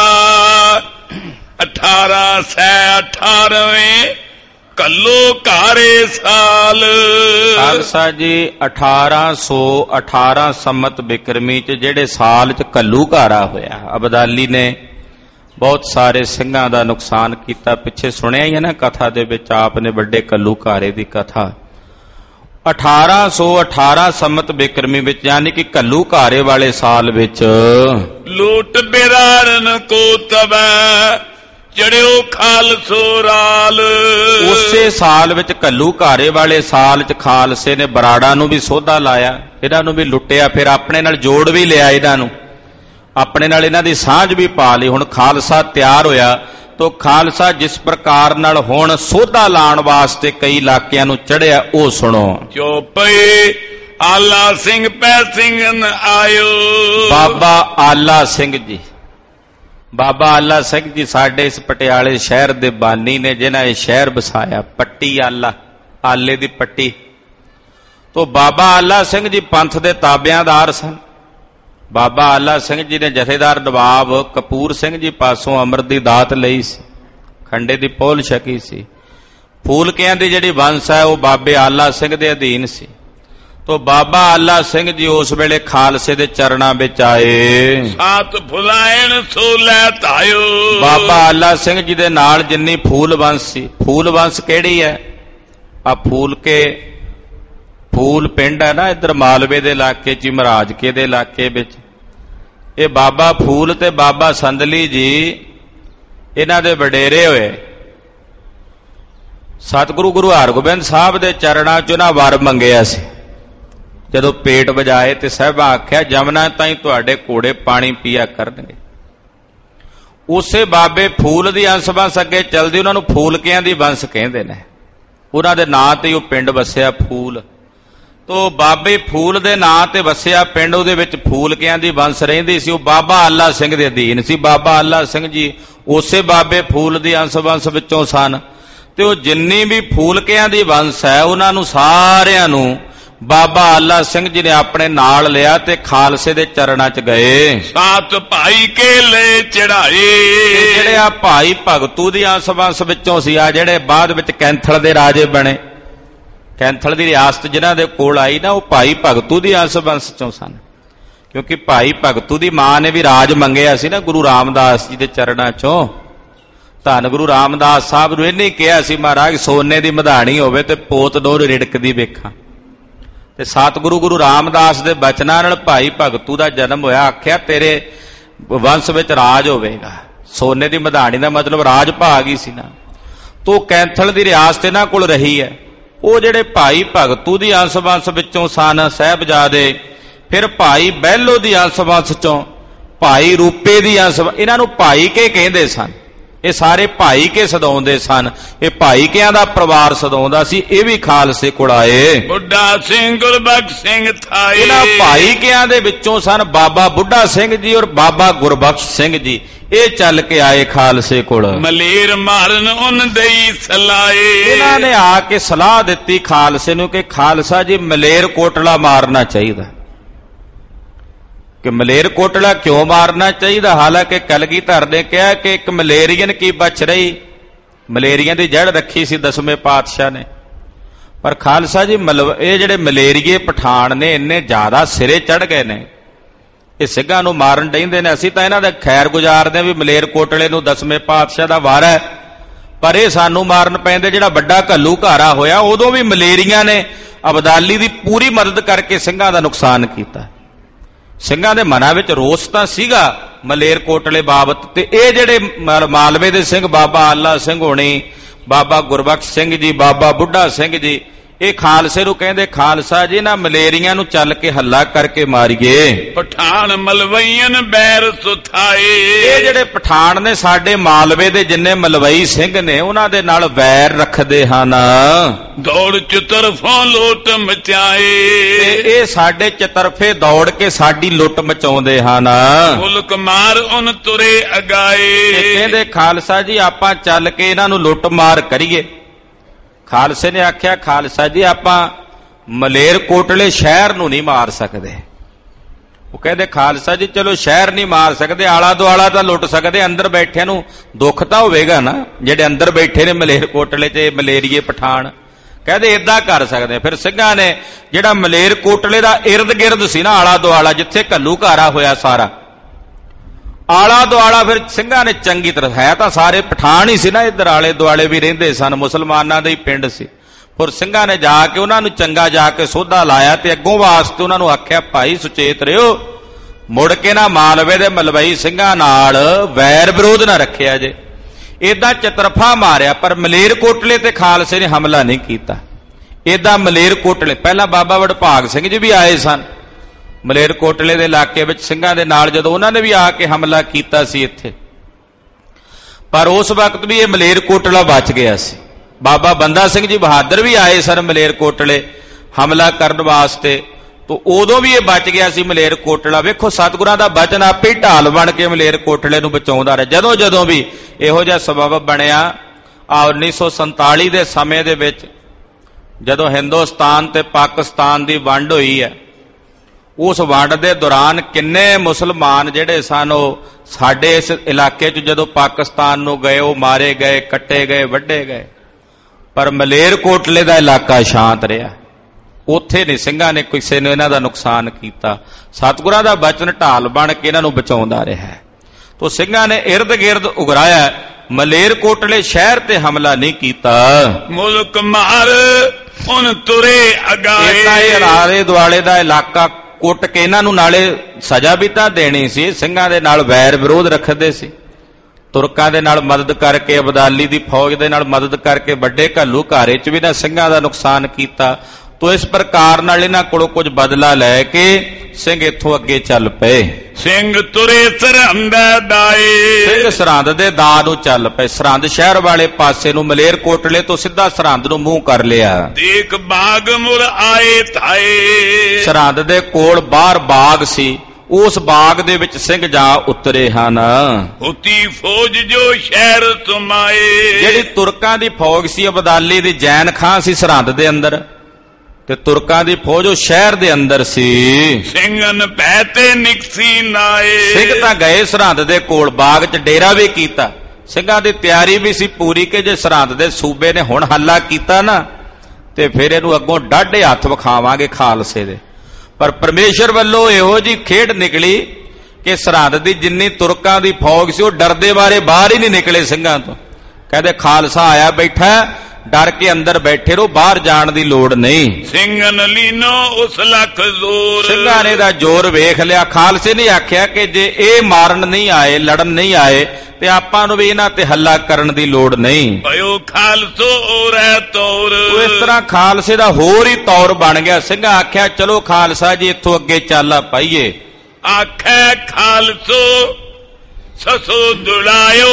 ਅਠਾਰਾਂ ਸੈ ਅਠਾਰਵੇਂ ਕੱਲੋ ਘਾਰੇ ਸਾਲ। ਖਾਲਸਾ ਜੀ ਅਠਾਰਾਂ ਸੌ ਅਠਾਰਾਂ ਸੰਮਤ ਬਿਕਰਮੀ ਚ ਜਿਹੜੇ ਸਾਲ ਚ ਕੱਲੂ ਘਾਰਾ ਹੋਇਆ, ਅਬਦਾਲੀ ਨੇ ਬਹੁਤ ਸਾਰੇ ਸਿੰਘਾਂ ਦਾ ਨੁਕਸਾਨ ਕੀਤਾ। ਪਿੱਛੇ ਸੁਣਿਆ ਹੀ ਹੈ ਨਾ ਕਥਾ ਦੇ ਵਿੱਚ, ਆਪ ਨੇ ਵੱਡੇ ਕੱਲੂ ਘਾਰੇ ਦੀ ਕਥਾ। ਅਠਾਰਾਂ ਸੌ ਅਠਾਰਾਂ ਸੰਮਤ ਬਿਕਰਮੀ ਵਿੱਚ, ਯਾਨੀ ਕਿ ਕੱਲੂ ਘਾਰੇ ਵਾਲੇ ਸਾਲ ਵਿੱਚ, ਲੂਟ ਬਿਰਾਰਨ ਕੋ ਤਬੈ ਚੜਿਓ ਖਾਲਸੋ ਰਾਲ। ਉਸੇ ਸਾਲ ਵਿੱਚ ਕੱਲੂ ਘਾਰੇ ਵਾਲੇ ਸਾਲ ਚ ਖਾਲਸੇ ਨੇ ਬਰਾੜਾ ਨੂੰ ਵੀ ਸੋਧਾ ਲਾਇਆ, ਇਹਨਾਂ ਨੂੰ ਵੀ ਲੁੱਟਿਆ, ਫਿਰ ਆਪਣੇ ਨਾਲ ਜੋੜ ਵੀ ਲਿਆ, ਇਹਨਾਂ ਨੂੰ ਆਪਣੇ ਨਾਲ ਇਹਨਾਂ ਦੀ ਸਾਂਝ ਵੀ ਪਾ ਲਈ। ਹੁਣ ਖਾਲਸਾ ਤਿਆਰ ਹੋਇਆ, ਤੋ ਖਾਲਸਾ ਜਿਸ ਪ੍ਰਕਾਰ ਨਾਲ ਹੁਣ ਸੋਧਾ ਲਾਉਣ ਵਾਸਤੇ ਕਈ ਇਲਾਕਿਆਂ ਨੂੰ ਚੜਿਆ, ਉਹ ਸੁਣੋ। ਚੋਪਈ ਆਲਾ ਸਿੰਘ ਪੈ ਸਿੰਘਨ ਆਇਓ। ਬਾਬਾ ਆਲਾ ਸਿੰਘ ਜੀ, ਬਾਬਾ ਆਲਾ ਸਿੰਘ ਜੀ ਸਾਡੇ ਇਸ ਪਟਿਆਲੇ ਸ਼ਹਿਰ ਦੇ ਬਾਨੀ ਨੇ, ਜਿਨ੍ਹਾਂ ਇਹ ਸ਼ਹਿਰ ਵਸਾਇਆ। ਪੱਟੀ ਆਲਾ, ਆਲੇ ਦੀ ਪੱਟੀ ਤੋਂ ਬਾਬਾ ਆਲਾ ਸਿੰਘ ਜੀ ਪੰਥ ਦੇ ਤਾਬਿਆਦਾਰ ਸਨ। ਬਾਬਾ ਆਲਾ ਸਿੰਘ ਜੀ ਨੇ ਜਥੇਦਾਰ ਨਵਾਬ ਕਪੂਰ ਸਿੰਘ ਜੀ ਪਾਸੋਂ ਅੰਮ੍ਰਿਤ ਦੀ ਦਾਤ ਲਈ ਸੀ, ਖੰਡੇ ਦੀ ਪੋਲ ਛਕੀ ਸੀ। ਫੂਲਕਿਆਂ ਦੀ ਜਿਹੜੀ ਵੰਸ਼ ਹੈ ਉਹ ਬਾਬੇ ਆਲਾ ਸਿੰਘ ਦੇ ਅਧੀਨ ਸੀ। ਤੋ ਬਾਬਾ ਆਲਾ ਸਿੰਘ ਜੀ ਉਸ ਵੇਲੇ ਖਾਲਸੇ ਦੇ ਚਰਨਾਂ ਵਿੱਚ ਆਏ। ਸਾਤ ਫੁਲਾਇਣ ਸੋ ਲੈ ਧਾਇਓ। ਬਾਬਾ ਆਲਾ ਸਿੰਘ ਜੀ ਦੇ ਨਾਲ ਜਿੰਨੀ ਫੂਲ ਵੰਸ਼ ਸੀ, ਫੂਲ ਵੰਸ਼ ਕਿਹੜੀ ਹੈ? ਆ ਫੂਲ ਕੇ ਫੂਲ ਪਿੰਡ ਹੈ ਨਾ ਇੱਧਰ ਮਾਲਵੇ ਦੇ ਇਲਾਕੇ ਚ, ਮਹਾਰਾਜਕੇ ਦੇ ਇਲਾਕੇ ਵਿੱਚ। ਇਹ ਬਾਬਾ ਫੂਲ ਤੇ ਬਾਬਾ ਸੰਦਲੀ ਜੀ ਇਹਨਾਂ ਦੇ ਵਡੇਰੇ ਹੋਏ। ਸਤਿਗੁਰੂ ਗੁਰੂ ਹਰਗੋਬਿੰਦ ਸਾਹਿਬ ਦੇ ਚਰਨਾਂ ਚ ਉਹਨਾਂ ਵਰ ਮੰਗਿਆ ਸੀ। ਜਦੋਂ ਪੇਟ ਵਜਾਏ ਤੇ ਸਾਹਿਬਾ ਆਖਿਆ ਜਮਨਾ ਤਾਈਂ ਤੁਹਾਡੇ ਘੋੜੇ ਪਾਣੀ ਪੀਆ ਕਰਨਗੇ। ਉਸੇ ਬਾਬੇ ਫੂਲ ਦੀ ਅੰਸ਼ ਵੰਸ਼ ਅੱਗੇ ਚਲਦੀ ਉਹਨਾਂ ਨੂੰ ਫੂਲਕਿਆਂ ਦੀ ਵੰਸ਼ ਕਹਿੰਦੇ ਨੇ। ਉਹਨਾਂ ਦੇ ਨਾਂ ਤੇ ਉਹ ਪਿੰਡ ਵਸਿਆ ਫੂਲ। ਤੋ ਬਾਬੇ ਫੂਲ ਦੇ ਨਾਂ ਤੇ ਵਸਿਆ ਪਿੰਡ, ਉਹਦੇ ਵਿੱਚ ਫੂਲਕਿਆਂ ਦੀ ਵੰਸ਼ ਰਹਿੰਦੀ ਸੀ। ਉਹ ਬਾਬਾ ਆਲਾ ਸਿੰਘ ਦੇ ਅਧੀਨ ਸੀ। ਬਾਬਾ ਆਲਾ ਸਿੰਘ ਜੀ ਉਸੇ ਬਾਬੇ ਫੂਲ ਦੀ ਅੰਸ਼ ਵੰਸ਼ ਵਿੱਚੋਂ ਸਨ। ਤੇ ਉਹ ਜਿੰਨੀ ਵੀ ਫੂਲਕਿਆਂ ਦੀ ਵੰਸ਼ ਹੈ ਉਹਨਾਂ ਨੂੰ ਸਾਰਿਆਂ ਨੂੰ ਬਾਬਾ ਆਲਾ ਸਿੰਘ ਜੀ ਨੇ ਆਪਣੇ ਨਾਲ ਲਿਆ ਤੇ ਖਾਲਸੇ ਦੇ ਚਰਨਾਂ ਚ ਗਏ। ਸਾਤ ਭਾਈ ਕੇ ਲੈ ਚੜਾਏ। ਜਿਹੜੇ ਆ ਭਾਈ ਭਗਤੂ ਦੀ ਅੰਸ਼ ਵੰਸ਼ ਵਿੱਚੋਂ ਸੀ, ਆ ਜਿਹੜੇ ਬਾਅਦ ਵਿੱਚ ਕੈਂਥਲ ਦੇ ਰਾਜੇ ਬਣੇ, ਕੈਂਥਲ ਦੀ ਰਿਆਸਤ ਜਿਨ੍ਹਾਂ ਦੇ ਕੋਲ ਆਈ ਨਾ, ਉਹ ਭਾਈ ਭਗਤੂ ਦੀ ਅੰਸ਼ ਵੰਸ਼ ਚੋਂ ਸਨ। ਕਿਉਂਕਿ ਭਾਈ ਭਗਤੂ ਦੀ ਮਾਂ ਨੇ ਵੀ ਰਾਜ ਮੰਗਿਆ ਸੀ ਨਾ ਗੁਰੂ ਰਾਮਦਾਸ ਜੀ ਦੇ ਚਰਨਾਂ ਚੋਂ। ਧੰਨ ਗੁਰੂ ਰਾਮਦਾਸ ਸਾਹਿਬ ਨੂੰ ਇਹਨੇ ਕਿਹਾ ਸੀ, ਮਹਾਰਾਜ ਸੋਨੇ ਦੀ ਮਧਾਣੀ ਹੋਵੇ ਤੇ ਪੋਤ ਡੋਰ ਰਿੜਕਦੀ ਵੇਖਾਂ। ਤੇ ਸਤਿਗੁਰੂ ਗੁਰੂ ਰਾਮਦਾਸ ਦੇ ਬਚਨਾਂ ਨਾਲ ਭਾਈ ਭਗਤੂ ਦਾ ਜਨਮ ਹੋਇਆ। ਆਖਿਆ ਤੇਰੇ ਵੰਸ਼ ਵਿੱਚ ਰਾਜ ਹੋਵੇਗਾ। ਸੋਨੇ ਦੀ ਮਧਾਣੀ ਦਾ ਮਤਲਬ ਰਾਜ ਭਾਗ ਹੀ ਸੀ ਨਾ। ਤੋ ਕੈਂਥਲ ਦੀ ਰਿਆਸਤ ਇਹਨਾਂ ਕੋਲ ਰਹੀ ਹੈ। ਉਹ ਜਿਹੜੇ ਭਾਈ ਭਗਤੂ ਦੀ ਅੰਸ਼ ਵੰਸ਼ ਵਿੱਚੋਂ ਸਨ ਸਾਹਿਬਜ਼ਾਦੇ, ਫਿਰ ਭਾਈ ਬਹਿਲੋ ਦੀ ਅੰਸ਼ ਵੰਸ਼ ਚੋਂ ਭਾਈ ਰੂਪੇ ਦੀ ਅੰਸ਼, ਇਹਨਾਂ ਨੂੰ ਭਾਈ ਕੇ ਕਹਿੰਦੇ ਸਨ। ਇਹ ਸਾਰੇ ਭਾਈ ਕੇ ਸਦਾਉਂਦੇ ਸਨ। ਇਹ ਭਾਈ ਕਿਆਂ ਦਾ ਪਰਿਵਾਰ ਸਦਾਉਂਦਾ ਸੀ। ਇਹ ਵੀ ਖਾਲਸੇ ਕੋਲ ਆਏ। ਬੁੱਢਾ ਸਿੰਘ ਗੁਰਬਖਸ਼ ਸਿੰਘ ਥਾਏ। ਇਹਨਾਂ ਭਾਈ ਕਿਆਂ ਦੇ ਵਿੱਚੋਂ ਸਨ ਬਾਬਾ ਬੁੱਢਾ ਸਿੰਘ ਜੀ ਔਰ ਬਾਬਾ ਗੁਰਬਖਸ਼ ਸਿੰਘ ਜੀ। ਇਹ ਚੱਲ ਕੇ ਆਏ ਖਾਲਸੇ ਕੋਲ। ਮਲੇਰ ਮਾਰਨ ਉਨ ਦੇਈ ਸਲਾਏ। ਇਹਨਾਂ ਨੇ ਆ ਕੇ ਸਲਾਹ ਦਿੱਤੀ ਖਾਲਸੇ ਨੂੰ ਕਿ ਖਾਲਸਾ ਜੀ ਮਲੇਰ ਕੋਟਲਾ ਮਾਰਨਾ ਚਾਹੀਦਾ। ਕਿ ਮਲੇਰ ਕੋਟਲਾ ਕਿਉਂ ਮਾਰਨਾ ਚਾਹੀਦਾ? ਹਾਲਾਂਕਿ ਕਲਗੀਧਰ ਨੇ ਕਿਹਾ ਕਿ ਇੱਕ ਮਲੇਰੀਅਨ ਕੀ ਬਚ ਰਹੀ, ਮਲੇਰੀਆ ਦੀ ਜੜ ਰੱਖੀ ਸੀ ਦਸਵੇਂ ਪਾਤਸ਼ਾਹ ਨੇ। ਪਰ ਖਾਲਸਾ ਜੀ ਮਲ ਇਹ ਜਿਹੜੇ ਮਲੇਰੀਏ ਪਠਾਨ ਨੇ ਇੰਨੇ ਜ਼ਿਆਦਾ ਸਿਰੇ ਚੜ ਗਏ ਨੇ, ਇਹ ਸਿੰਘਾਂ ਨੂੰ ਮਾਰਨ ਡਹਿੰਦੇ ਨੇ। ਅਸੀਂ ਤਾਂ ਇਹਨਾਂ ਦਾ ਖੈਰ ਗੁਜ਼ਾਰਦੇ ਵੀ ਮਲੇਰ ਕੋਟਲੇ ਨੂੰ ਦਸਵੇਂ ਪਾਤਸ਼ਾਹ ਦਾ ਵਾਰ ਹੈ, ਪਰ ਇਹ ਸਾਨੂੰ ਮਾਰਨ ਪੈਂਦੇ। ਜਿਹੜਾ ਵੱਡਾ ਘੱਲੂ ਘਾਰਾ ਹੋਇਆ ਉਦੋਂ ਵੀ ਮਲੇਰੀਆ ਨੇ ਅਬਦਾਲੀ ਦੀ ਪੂਰੀ ਮਦਦ ਕਰਕੇ ਸਿੰਘਾਂ ਦਾ ਨੁਕਸਾਨ ਕੀਤਾ। ਸਿੰਘਾਂ ਦੇ ਮਨਾਂ ਵਿੱਚ ਰੋਸ ਤਾਂ ਸੀਗਾ ਮਲੇਰ ਕੋਟਲੇ ਬਾਬਤ। ਤੇ ਇਹ ਜਿਹੜੇ ਮਾਲਵੇ ਦੇ ਸਿੰਘ ਬਾਬਾ ਆਲਾ ਸਿੰਘ ਹੋਣੀ, ਬਾਬਾ ਗੁਰਬਖਸ਼ ਸਿੰਘ ਜੀ, ਬਾਬਾ ਬੁੱਢਾ ਸਿੰਘ ਜੀ, ਇਹ ਖਾਲਸੇ ਨੂੰ ਕਹਿੰਦੇ ਖਾਲਸਾ ਜੀ ਨਾ ਮਲੇਰੀਆਂ ਨੂੰ ਚੱਲ ਕੇ ਹੱਲਾ ਕਰਕੇ ਮਾਰੀਏ। ਪਠਾਨ ਮਲਵਈਨ ਬੈਰ ਸੁਥਾਏ। ਇਹ ਜਿਹੜੇ ਪਠਾਨ ਨੇ ਸਾਡੇ ਮਾਲਵੇ ਦੇ ਜਿੰਨੇ ਮਲਵਈ ਸਿੰਘ ਨੇ ਉਹਨਾਂ ਦੇ ਨਾਲ ਵੈਰ ਰੱਖਦੇ ਹਨ। ਦੌੜ ਚਤਰਫੋਂ ਲੋਟ ਮਚਾਏ। ਤੇ ਇਹ ਸਾਡੇ ਚਤਰਫੇ ਦੌੜ ਕੇ ਸਾਡੀ ਲੁੱਟ ਮਚਾਉਂਦੇ ਹਨ। ਮੁਲਕ ਮਾਰ ਉਨ ਤੁਰੇ ਅਗਾਏ। ਕਹਿੰਦੇ ਖਾਲਸਾ ਜੀ ਆਪਾਂ ਚੱਲ ਕੇ ਇਹਨਾਂ ਨੂੰ ਲੁੱਟ ਮਾਰ ਕਰੀਏ। ਖਾਲਸੇ ਨੇ ਆਖਿਆ ਖਾਲਸਾ ਜੀ ਆਪਾਂ ਮਲੇਰ ਕੋਟਲੇ ਸ਼ਹਿਰ ਨੂੰ ਨਹੀਂ ਮਾਰ ਸਕਦੇ। ਉਹ ਕਹਿੰਦੇ ਖਾਲਸਾ ਜੀ ਚਲੋ ਸ਼ਹਿਰ ਨਹੀਂ ਮਾਰ ਸਕਦੇ, ਆਲਾ ਦੁਆਲਾ ਤਾਂ ਲੁੱਟ ਸਕਦੇ, ਅੰਦਰ ਬੈਠਿਆਂ ਨੂੰ ਦੁੱਖ ਤਾਂ ਹੋਵੇਗਾ ਨਾ, ਜਿਹੜੇ ਅੰਦਰ ਬੈਠੇ ਨੇ ਮਲੇਰ ਕੋਟਲੇ ਤੇ ਮਲੇਰੀਏ ਪਠਾਨ। ਕਹਿੰਦੇ ਏਦਾਂ ਕਰ ਸਕਦੇ। ਫਿਰ ਸਿੰਘਾਂ ਨੇ ਜਿਹੜਾ ਮਲੇਰ ਕੋਟਲੇ ਦਾ ਇਰਦ ਗਿਰਦ ਸੀ ਨਾ ਆਲਾ ਦੁਆਲਾ, ਜਿੱਥੇ ਘੱਲੂ ਘਾਰਾ ਹੋਇਆ ਸਾਰਾ ਆਲਾ ਦੁਆਲਾ, ਫਿਰ ਸਿੰਘਾਂ ਨੇ ਚੰਗੀ ਤਰ੍ਹਾਂ, ਹੈ ਤਾਂ ਸਾਰੇ ਪਠਾਨ ਹੀ ਸੀ ਨਾ, ਇੱਧਰ ਆਲੇ ਦੁਆਲੇ ਵੀ ਰਹਿੰਦੇ ਸਨ, ਮੁਸਲਮਾਨਾਂ ਦੇ ਹੀ ਪਿੰਡ ਸੀ। ਫਿਰ ਸਿੰਘਾਂ ਨੇ ਜਾ ਕੇ ਉਹਨਾਂ ਨੂੰ ਚੰਗਾ ਜਾ ਕੇ ਸੋਧਾ ਲਾਇਆ ਤੇ ਅੱਗੋਂ ਵਾਸਤੇ ਉਹਨਾਂ ਨੂੰ ਆਖਿਆ ਭਾਈ ਸੁਚੇਤ ਰਿਓ, ਮੁੜ ਕੇ ਨਾ ਮਾਲਵੇ ਦੇ ਮਲਵਈ ਸਿੰਘਾਂ ਨਾਲ ਵੈਰ ਵਿਰੋਧ ਨਾ ਰੱਖਿਆ ਜੇ। ਏਦਾਂ ਚਤਰਫਾ ਮਾਰਿਆ, ਪਰ ਮਲੇਰ ਕੋਟਲੇ ਤੇ ਖਾਲਸੇ ਨੇ ਹਮਲਾ ਨਹੀਂ ਕੀਤਾ। ਏਦਾਂ ਮਲੇਰ ਕੋਟਲੇ ਪਹਿਲਾਂ ਬਾਬਾ ਵਡਭਾਗ ਸਿੰਘ ਜੀ ਵੀ ਆਏ ਸਨ ਮਲੇਰ ਕੋਟਲੇ ਦੇ ਇਲਾਕੇ ਵਿੱਚ ਸਿੰਘਾਂ ਦੇ ਨਾਲ, ਜਦੋਂ ਉਹਨਾਂ ਨੇ ਵੀ ਆ ਕੇ ਹਮਲਾ ਕੀਤਾ ਸੀ ਇੱਥੇ, ਪਰ ਉਸ ਵਕਤ ਵੀ ਇਹ ਮਲੇਰ ਕੋਟਲਾ ਬਚ ਗਿਆ ਸੀ। ਬਾਬਾ ਬੰਦਾ ਸਿੰਘ ਜੀ ਬਹਾਦਰ ਵੀ ਆਏ ਸਨ ਮਲੇਰ ਕੋਟਲੇ ਹਮਲਾ ਕਰਨ ਵਾਸਤੇ, ਤੋ ਉਦੋਂ ਵੀ ਇਹ ਬਚ ਗਿਆ ਸੀ ਮਲੇਰ ਕੋਟਲਾ। ਵੇਖੋ ਸਤਿਗੁਰਾਂ ਦਾ ਬਚਨ ਆਪੇ ਢਾਲ ਬਣ ਕੇ ਮਲੇਰ ਕੋਟਲੇ ਨੂੰ ਬਚਾਉਂਦਾ ਰਿਹਾ। ਜਦੋਂ ਜਦੋਂ ਵੀ ਇਹੋ ਜਿਹਾ ਸਬਬ ਬਣਿਆ, ਆ ਉੱਨੀ ਸੌ ਸੰਤਾਲੀ ਦੇ ਸਮੇਂ ਦੇ ਵਿੱਚ ਜਦੋਂ ਹਿੰਦੁਸਤਾਨ ਤੇ ਪਾਕਿਸਤਾਨ ਦੀ ਵੰਡ ਹੋਈ ਹੈ, ਉਸ ਵੰਡ ਦੇ ਦੌਰਾਨ ਕਿੰਨੇ ਮੁਸਲਮਾਨ ਜਿਹੜੇ ਸਨ ਉਹ ਸਾਡੇ ਇਸ ਇਲਾਕੇ 'ਚ ਜਦੋਂ ਪਾਕਿਸਤਾਨ ਨੂੰ ਗਏ, ਉਹ ਮਾਰੇ ਗਏ, ਕੱਟੇ ਗਏ, ਵੱਢੇ ਗਏ। ਪਰ ਮਲੇਰ ਕੋਟਲੇ ਦਾ ਇਲਾਕਾ ਸ਼ਾਂਤ ਰਿਹਾ। ਉੱਥੇ ਨਹੀਂ ਸਿੰਘਾਂ ਨੇ ਕਿਸੇ ਨੇ ਇਹਨਾਂ ਦਾ ਨੁਕਸਾਨ ਕੀਤਾ। ਸਤਿਗੁਰਾਂ ਦਾ ਬਚਨ ਢਾਲ ਬਣ ਕੇ ਇਹਨਾਂ ਨੂੰ ਬਚਾਉਂਦਾ ਰਿਹਾ। ਤੋ ਸਿੰਘਾਂ ਨੇ ਇਰਦ ਗਿਰਦ ਉਗਰਾਇਆ, ਮਲੇਰਕੋਟਲੇ ਸ਼ਹਿਰ ਤੇ ਹਮਲਾ ਨਹੀਂ ਕੀਤਾ। ਮੁਲਕ ਮਾਰ ਹੁਣ ਤੁਰੇ ਅਗਾਏ। ਇਹ ਆਲੇ ਦੁਆਲੇ ਦਾ ਇਲਾਕਾ ਕੁੱਟ ਕੇ ਇਹਨਾਂ ਨੂੰ ਨਾਲੇ ਸਜ਼ਾ ਵੀ ਤਾਂ ਦੇਣੀ ਸੀ। ਸਿੰਘਾਂ ਦੇ ਨਾਲ ਵੈਰ ਵਿਰੋਧ ਰੱਖਦੇ ਸੀ, ਤੁਰਕਾਂ ਦੇ ਨਾਲ ਮਦਦ ਕਰਕੇ, ਅਬਦਾਲੀ ਦੀ ਫੌਜ ਦੇ ਨਾਲ ਮਦਦ ਕਰਕੇ ਵੱਡੇ ਘੱਲੂ ਘਾਰੇ ਚ ਵੀ ਨਾ ਸਿੰਘਾਂ ਦਾ ਨੁਕਸਾਨ ਕੀਤਾ। ਤੋ ਇਸ ਪ੍ਰਕਾਰ ਨਾਲ ਇਹਨਾਂ ਕੋਲੋਂ ਕੁਝ ਬਦਲਾ ਲੈ ਕੇ ਸਿੰਘ ਇੱਥੋਂ ਅੱਗੇ ਚੱਲ ਪਏ। ਸਿੰਘ ਤੁਰੇ ਸਰਹੰਦ ਦਾਏ। ਸਿੰਘ ਸਰਹੰਦ ਦੇ ਦਾ ਨੂੰ ਚੱਲ ਪਏ। ਸਰਹੰਦ ਸ਼ਹਿਰ ਵਾਲੇ ਪਾਸੇ ਨੂੰ, ਮਲੇਰਕੋਟਲੇ ਤੋਂ ਸਿੱਧਾ ਸਰਹੰਦ ਨੂੰ ਮੂੰਹ ਕਰ ਲਿਆ। ਦੇਖ ਬਾਗ ਮੁਰ ਆਏ ਥਾਏ। ਸਰਹੰਦ ਦੇ ਕੋਲ ਬਾਹਰ ਬਾਗ ਸੀ, ਉਸ ਬਾਗ ਦੇ ਵਿੱਚ ਸਿੰਘ ਜਾ ਉਤਰੇ ਹਨ। ਹੁਤੀ ਫੌਜ ਜੋ ਸ਼ਹਿਰ ਤੁਮਾਏ। ਜਿਹੜੀ ਤੁਰਕਾਂ ਦੀ ਫੌਜ ਸੀ, ਅਬਦਾਲੀ ਦੀ ਜੈਨ ਖਾਂ ਸੀ ਸਰਹੰਦ ਦੇ ਅੰਦਰ, ਤੇ ਤੁਰਕਾਂ ਦੀ ਫੌਜ ਉਹ ਸ਼ਹਿਰ ਦੇ ਅੰਦਰ ਸੀ। ਸਿੰਘਨ ਭੈ ਤੇ ਨਿਕਸੀ ਨਾਏ। ਸਿੰਘ ਤਾਂ ਗਏ ਸਰਹੰਦ ਦੇ ਕੋਲ, ਬਾਗ 'ਚ ਡੇਰਾ ਵੀ ਕੀਤਾ। ਸਿੰਘਾਂ ਦੀ ਤਿਆਰੀ ਵੀ ਸੀ ਪੂਰੀ ਕਿ ਜੇ ਸਰਹੰਦ ਦੇ ਸੂਬੇ ਨੇ ਹੁਣ ਹੱਲਾ ਕੀਤਾ ਨਾ ਤੇ ਫਿਰ ਇਹਨੂੰ ਅੱਗੋਂ ਡਾਢੇ ਹੱਥ ਵਿਖਾਵਾਂਗੇ ਖਾਲਸੇ ਦੇ। ਪਰ ਪਰਮੇਸ਼ਰ ਵੱਲੋਂ ਇਹੋ ਜੀ ਖੇਡ ਨਿਕਲੀ ਕਿ ਸਰਹੰਦ ਦੀ ਜਿੰਨੀ ਤੁਰਕਾਂ ਦੀ ਫੌਜ ਸੀ ਉਹ ਡਰਦੇ ਬਾਰੇ ਬਾਹਰ ਹੀ ਨਹੀਂ ਨਿਕਲੇ ਸਿੰਘਾਂ ਤੋਂ। ਕਹਿੰਦੇ ਖਾਲਸਾ ਆਇਆ ਬੈਠਾ, ਡਰ ਕੇ ਅੰਦਰ ਬੈਠੇ ਰਹੋ, ਬਾਹਰ ਜਾਣ ਦੀ ਲੋੜ ਨਹੀਂ। ਸਿੰਘਨ ਲੀਨੋ ਉਸ ਲੱਖ ਜ਼ੋਰ। ਸਿੰਘਾਂ ਨੇ ਦਾ ਜ਼ੋਰ ਵੇਖ ਲਿਆ। ਖਾਲਸੇ ਨੇ ਆਖਿਆ ਕਿ ਜੇ ਇਹ ਮਾਰਨ ਨਹੀਂ ਆਏ, ਲੜਨ ਨਹੀਂ ਆਏ, ਤੇ ਆਪਾਂ ਨੂੰ ਵੀ ਇਹਨਾਂ ਤੇ ਹੱਲਾ ਕਰਨ ਦੀ ਲੋੜ ਨਹੀਂ। ਭਇਓ ਖਾਲਸੋ ਔਰੈ ਤੌਰ। ਉਹ ਇਸ ਤਰ੍ਹਾਂ ਖਾਲਸੇ ਦਾ ਹੋਰ ਹੀ ਤੌਰ ਬਣ ਗਿਆ। ਸਿੰਘਾਂ ਆਖਿਆ ਚਲੋ ਖਾਲਸਾ ਜੀ ਇੱਥੋਂ ਅੱਗੇ ਚੱਲ ਪਾਈਏ। ਆਖੈ ਖਾਲਸੋ ਸਸੋ ਦੁੜਾਇਓ,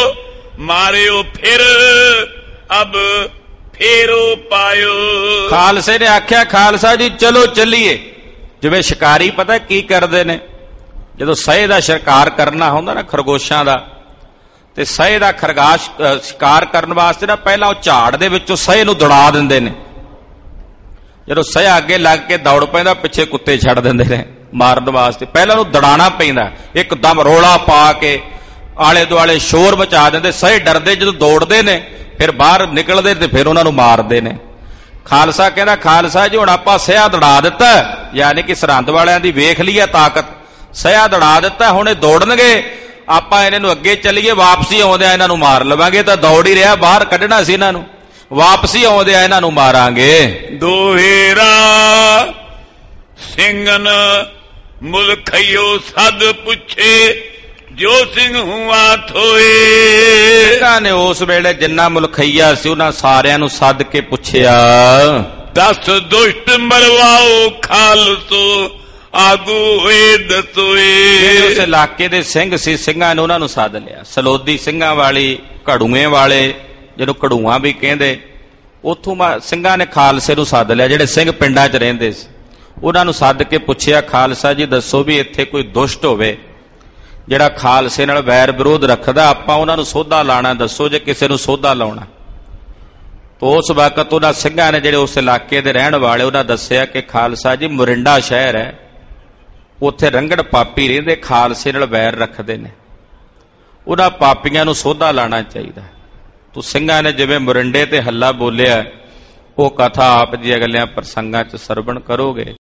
ਮਾਰਿਓ ਫਿਰ ਅਬ ਫੇਰੋ ਪਾਇਓ। ਖਾਲਸੇ ਨੇ ਆਖਿਆ ਖਾਲਸਾ ਜੀ ਚਲੋ ਚੱਲੀਏ। ਜਿਵੇਂ ਸ਼ਿਕਾਰੀ ਪਤਾ ਕੀ ਕਰਦੇ ਨੇ, ਜਦੋਂ ਸਹੇ ਦਾ ਸ਼ਿਕਾਰ ਕਰਨਾ ਹੁੰਦਾ ਨਾ ਖਰਗੋਸ਼ਾਂ ਦਾ, ਤੇ ਸਹੇ ਦਾ ਖਰਗਾਸ਼ ਸ਼ਿਕਾਰ ਕਰਨ ਵਾਸਤੇ ਨਾ ਪਹਿਲਾਂ ਉਹ ਝਾੜ ਦੇ ਵਿੱਚੋਂ ਸਹੇ ਨੂੰ ਦੌੜਾ ਦਿੰਦੇ ਨੇ। ਜਦੋਂ ਸਹੇ ਅੱਗੇ ਲੱਗ ਕੇ ਦੌੜ ਪੈਂਦਾ, ਪਿੱਛੇ ਕੁੱਤੇ ਛੱਡ ਦਿੰਦੇ ਨੇ ਮਾਰਨ ਵਾਸਤੇ। ਪਹਿਲਾਂ ਉਹਨੂੰ ਦੜਾਣਾ ਪੈਂਦਾ, ਇੱਕਦਮ ਰੋਲਾ ਪਾ ਕੇ ਆਲੇ ਦੁਆਲੇ ਸ਼ੋਰ ਮਚਾ ਦਿੰਦੇ। ਸਹੇ ਡਰਦੇ ਜਦੋਂ ਦੌੜਦੇ ਨੇ, ਫਿਰ ਬਾਹਰ ਨਿਕਲਦੇ ਤੇ ਫਿਰ ਉਹਨਾਂ ਨੂੰ ਮਾਰਦੇ ਨੇ। ਖਾਲਸਾ ਕਹਿੰਦਾ ਖਾਲਸਾ ਜੀ ਹੁਣ ਆਪਾਂ ਸਿਆ ਦੜਾ ਦਿੱਤਾ, ਯਾਨੀ ਕਿ ਸਰਹੰਦ ਵਾਲਿਆਂ ਦੀ ਵੇਖ ਲਈ ਹੈ ਤਾਕਤ, ਸਿਆ ਦੜਾ ਦਿੱਤਾ, ਹੁਣ ਇਹ ਦੌੜਨਗੇ, ਆਪਾਂ ਇਹਨਾਂ ਨੂੰ ਅੱਗੇ ਚੱਲੀਏ, ਵਾਪਸੀ ਆਉਂਦਿਆਂ ਇਹਨਾਂ ਨੂੰ ਮਾਰ ਲਵਾਂਗੇ। ਤਾਂ ਦੌੜ ਹੀ ਰਿਹਾ, ਬਾਹਰ ਕੱਢਣਾ ਸੀ ਇਹਨਾਂ ਨੂੰ, ਵਾਪਸੀ ਆਉਂਦਿਆਂ ਇਹਨਾਂ ਨੂੰ ਮਾਰਾਂਗੇ। ਦੋਹੇਰਾ ਸਿੰਘਨ ਮੁਲਖਈਓ ਸਦ ਪੁੱਛੇ, ਜੋ ਸਿੰਘ ਹੁਆ ਥੋਏ। ਸਿੰਘਾਂ ਨੇ ਉਸ ਵੇਲੇ ਜਿੰਨਾ ਮੁਲਖਈਆ ਸੀ ਉਹਨਾਂ ਸਾਰਿਆਂ ਨੂੰ ਸੱਦ ਕੇ ਪੁੱਛਿਆ, ਦਸ ਦੁਸ਼ਟ ਮਰਵਾਓ ਖਾਲਸੋ, ਆਗੂ ਹੋਏ ਦਸੋਏ। ਉਸ ਇਲਾਕੇ ਦੇ ਸਿੰਘ ਸੀ, ਸਿੰਘਾਂ ਨੇ ਉਹਨਾਂ ਨੂੰ ਸੱਦ ਲਿਆ। ਸਲੋਦੀ ਸਿੰਘਾਂ ਵਾਲੀ, ਘੜੂਏ ਵਾਲੇ, ਜਿਹਨੂੰ ਘੜੂਆਂ ਵੀ ਕਹਿੰਦੇ, ਉੱਥੋਂ ਸਿੰਘਾਂ ਨੇ ਖਾਲਸੇ ਨੂੰ ਸੱਦ ਲਿਆ। ਜਿਹੜੇ ਸਿੰਘ ਪਿੰਡਾਂ 'ਚ ਰਹਿੰਦੇ ਸੀ ਉਹਨਾਂ ਨੂੰ ਸੱਦ ਕੇ ਪੁੱਛਿਆ, ਖਾਲਸਾ ਜੀ ਦੱਸੋ ਵੀ ਇੱਥੇ ਕੋਈ ਦੁਸ਼ਟ ਹੋਵੇ ਜਿਹੜਾ ਖਾਲਸੇ ਨਾਲ ਵੈਰ ਵਿਰੋਧ ਰੱਖਦਾ, ਆਪਾਂ ਉਹਨਾਂ ਨੂੰ ਸੋਧਾ ਲਾਣਾ, ਦੱਸੋ ਜੇ ਕਿਸੇ ਨੂੰ ਸੋਧਾ ਲਾਉਣਾ। ਤਾਂ ਉਸ ਵਕਤ ਉਹਨਾਂ ਸਿੰਘਾਂ ਨੇ, ਜਿਹੜੇ ਉਸ ਇਲਾਕੇ ਦੇ ਰਹਿਣ ਵਾਲੇ, ਉਹਨਾਂ ਦੱਸਿਆ ਕਿ ਖਾਲਸਾ ਜੀ ਮੋਰਿੰਡਾ ਸ਼ਹਿਰ ਹੈ, ਉੱਥੇ ਰੰਗੜ ਪਾਪੀ ਰਹਿੰਦੇ, ਖਾਲਸੇ ਨਾਲ ਵੈਰ ਰੱਖਦੇ ਨੇ, ਉਹਨਾਂ ਪਾਪੀਆਂ ਨੂੰ ਸੋਧਾ ਲਾਣਾ ਚਾਹੀਦਾ। ਤੂੰ ਸਿੰਘਾਂ ਨੇ ਜਿਵੇਂ ਮੋਰਿੰਡੇ ਤੇ ਹੱਲਾ ਬੋਲਿਆ, ਉਹ ਕਥਾ ਆਪ ਜੀ ਅਗਲਿਆਂ ਪ੍ਰਸੰਗਾਂ 'ਚ ਸਰਵਣ ਕਰੋਗੇ।